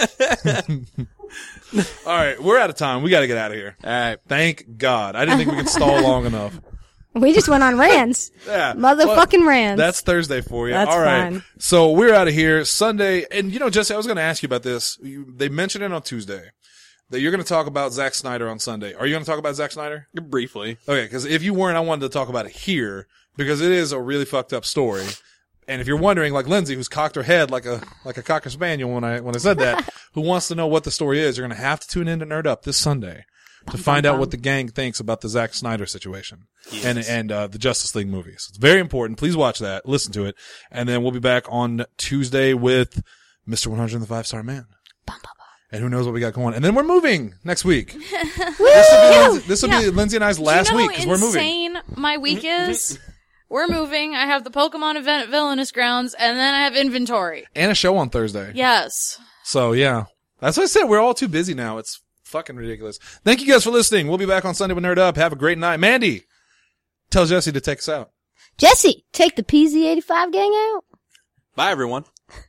Speaker 1: All right, we're out of time. We got to get out of here.
Speaker 3: All right.
Speaker 1: Thank God. I didn't think we could stall long enough.
Speaker 2: We just went on rants.
Speaker 1: Yeah.
Speaker 2: Motherfucking
Speaker 1: Well,
Speaker 2: rants.
Speaker 1: That's Thursday for you.
Speaker 2: That's
Speaker 1: All right.
Speaker 2: fine.
Speaker 1: So we're out of here Sunday. And you know, Jesse, I was going to ask you about this. You, they mentioned it on Tuesday that you're going to talk about Zack Snyder on Sunday. Are you going to talk about Zack Snyder?
Speaker 3: Briefly.
Speaker 1: Okay, because if you weren't, I wanted to talk about it here because it is a really fucked up story. And if you're wondering, like Lindsay, who's cocked her head like a like a cocker spaniel when I when I said that, who wants to know what the story is, you're going to have to tune in to Nerd Up this Sunday to find out what the gang thinks about the Zack Snyder situation and and uh, the Justice League movies. It's very important. Please watch that, listen to it, and then we'll be back on Tuesday with Mister one hundred and the Five Star Man. And who knows what we got going. And then we're moving next week. This will be, Lindsay, this will
Speaker 4: Yeah.
Speaker 1: be Lindsay and I's last
Speaker 4: Do you know
Speaker 1: week because we're moving.
Speaker 4: insane my week is? We're moving. I have the Pokemon event at Villainous Grounds, and then I have inventory.
Speaker 1: And a show on Thursday.
Speaker 4: Yes.
Speaker 1: So yeah, that's what I said. We're all too busy now. It's fucking ridiculous. Thank you guys for listening. We'll be back on Sunday with Nerd Up. Have a great night. Mandy, tell Jesse to take us out.
Speaker 2: Jesse, take the P Z eighty-five gang out.
Speaker 3: Bye, everyone.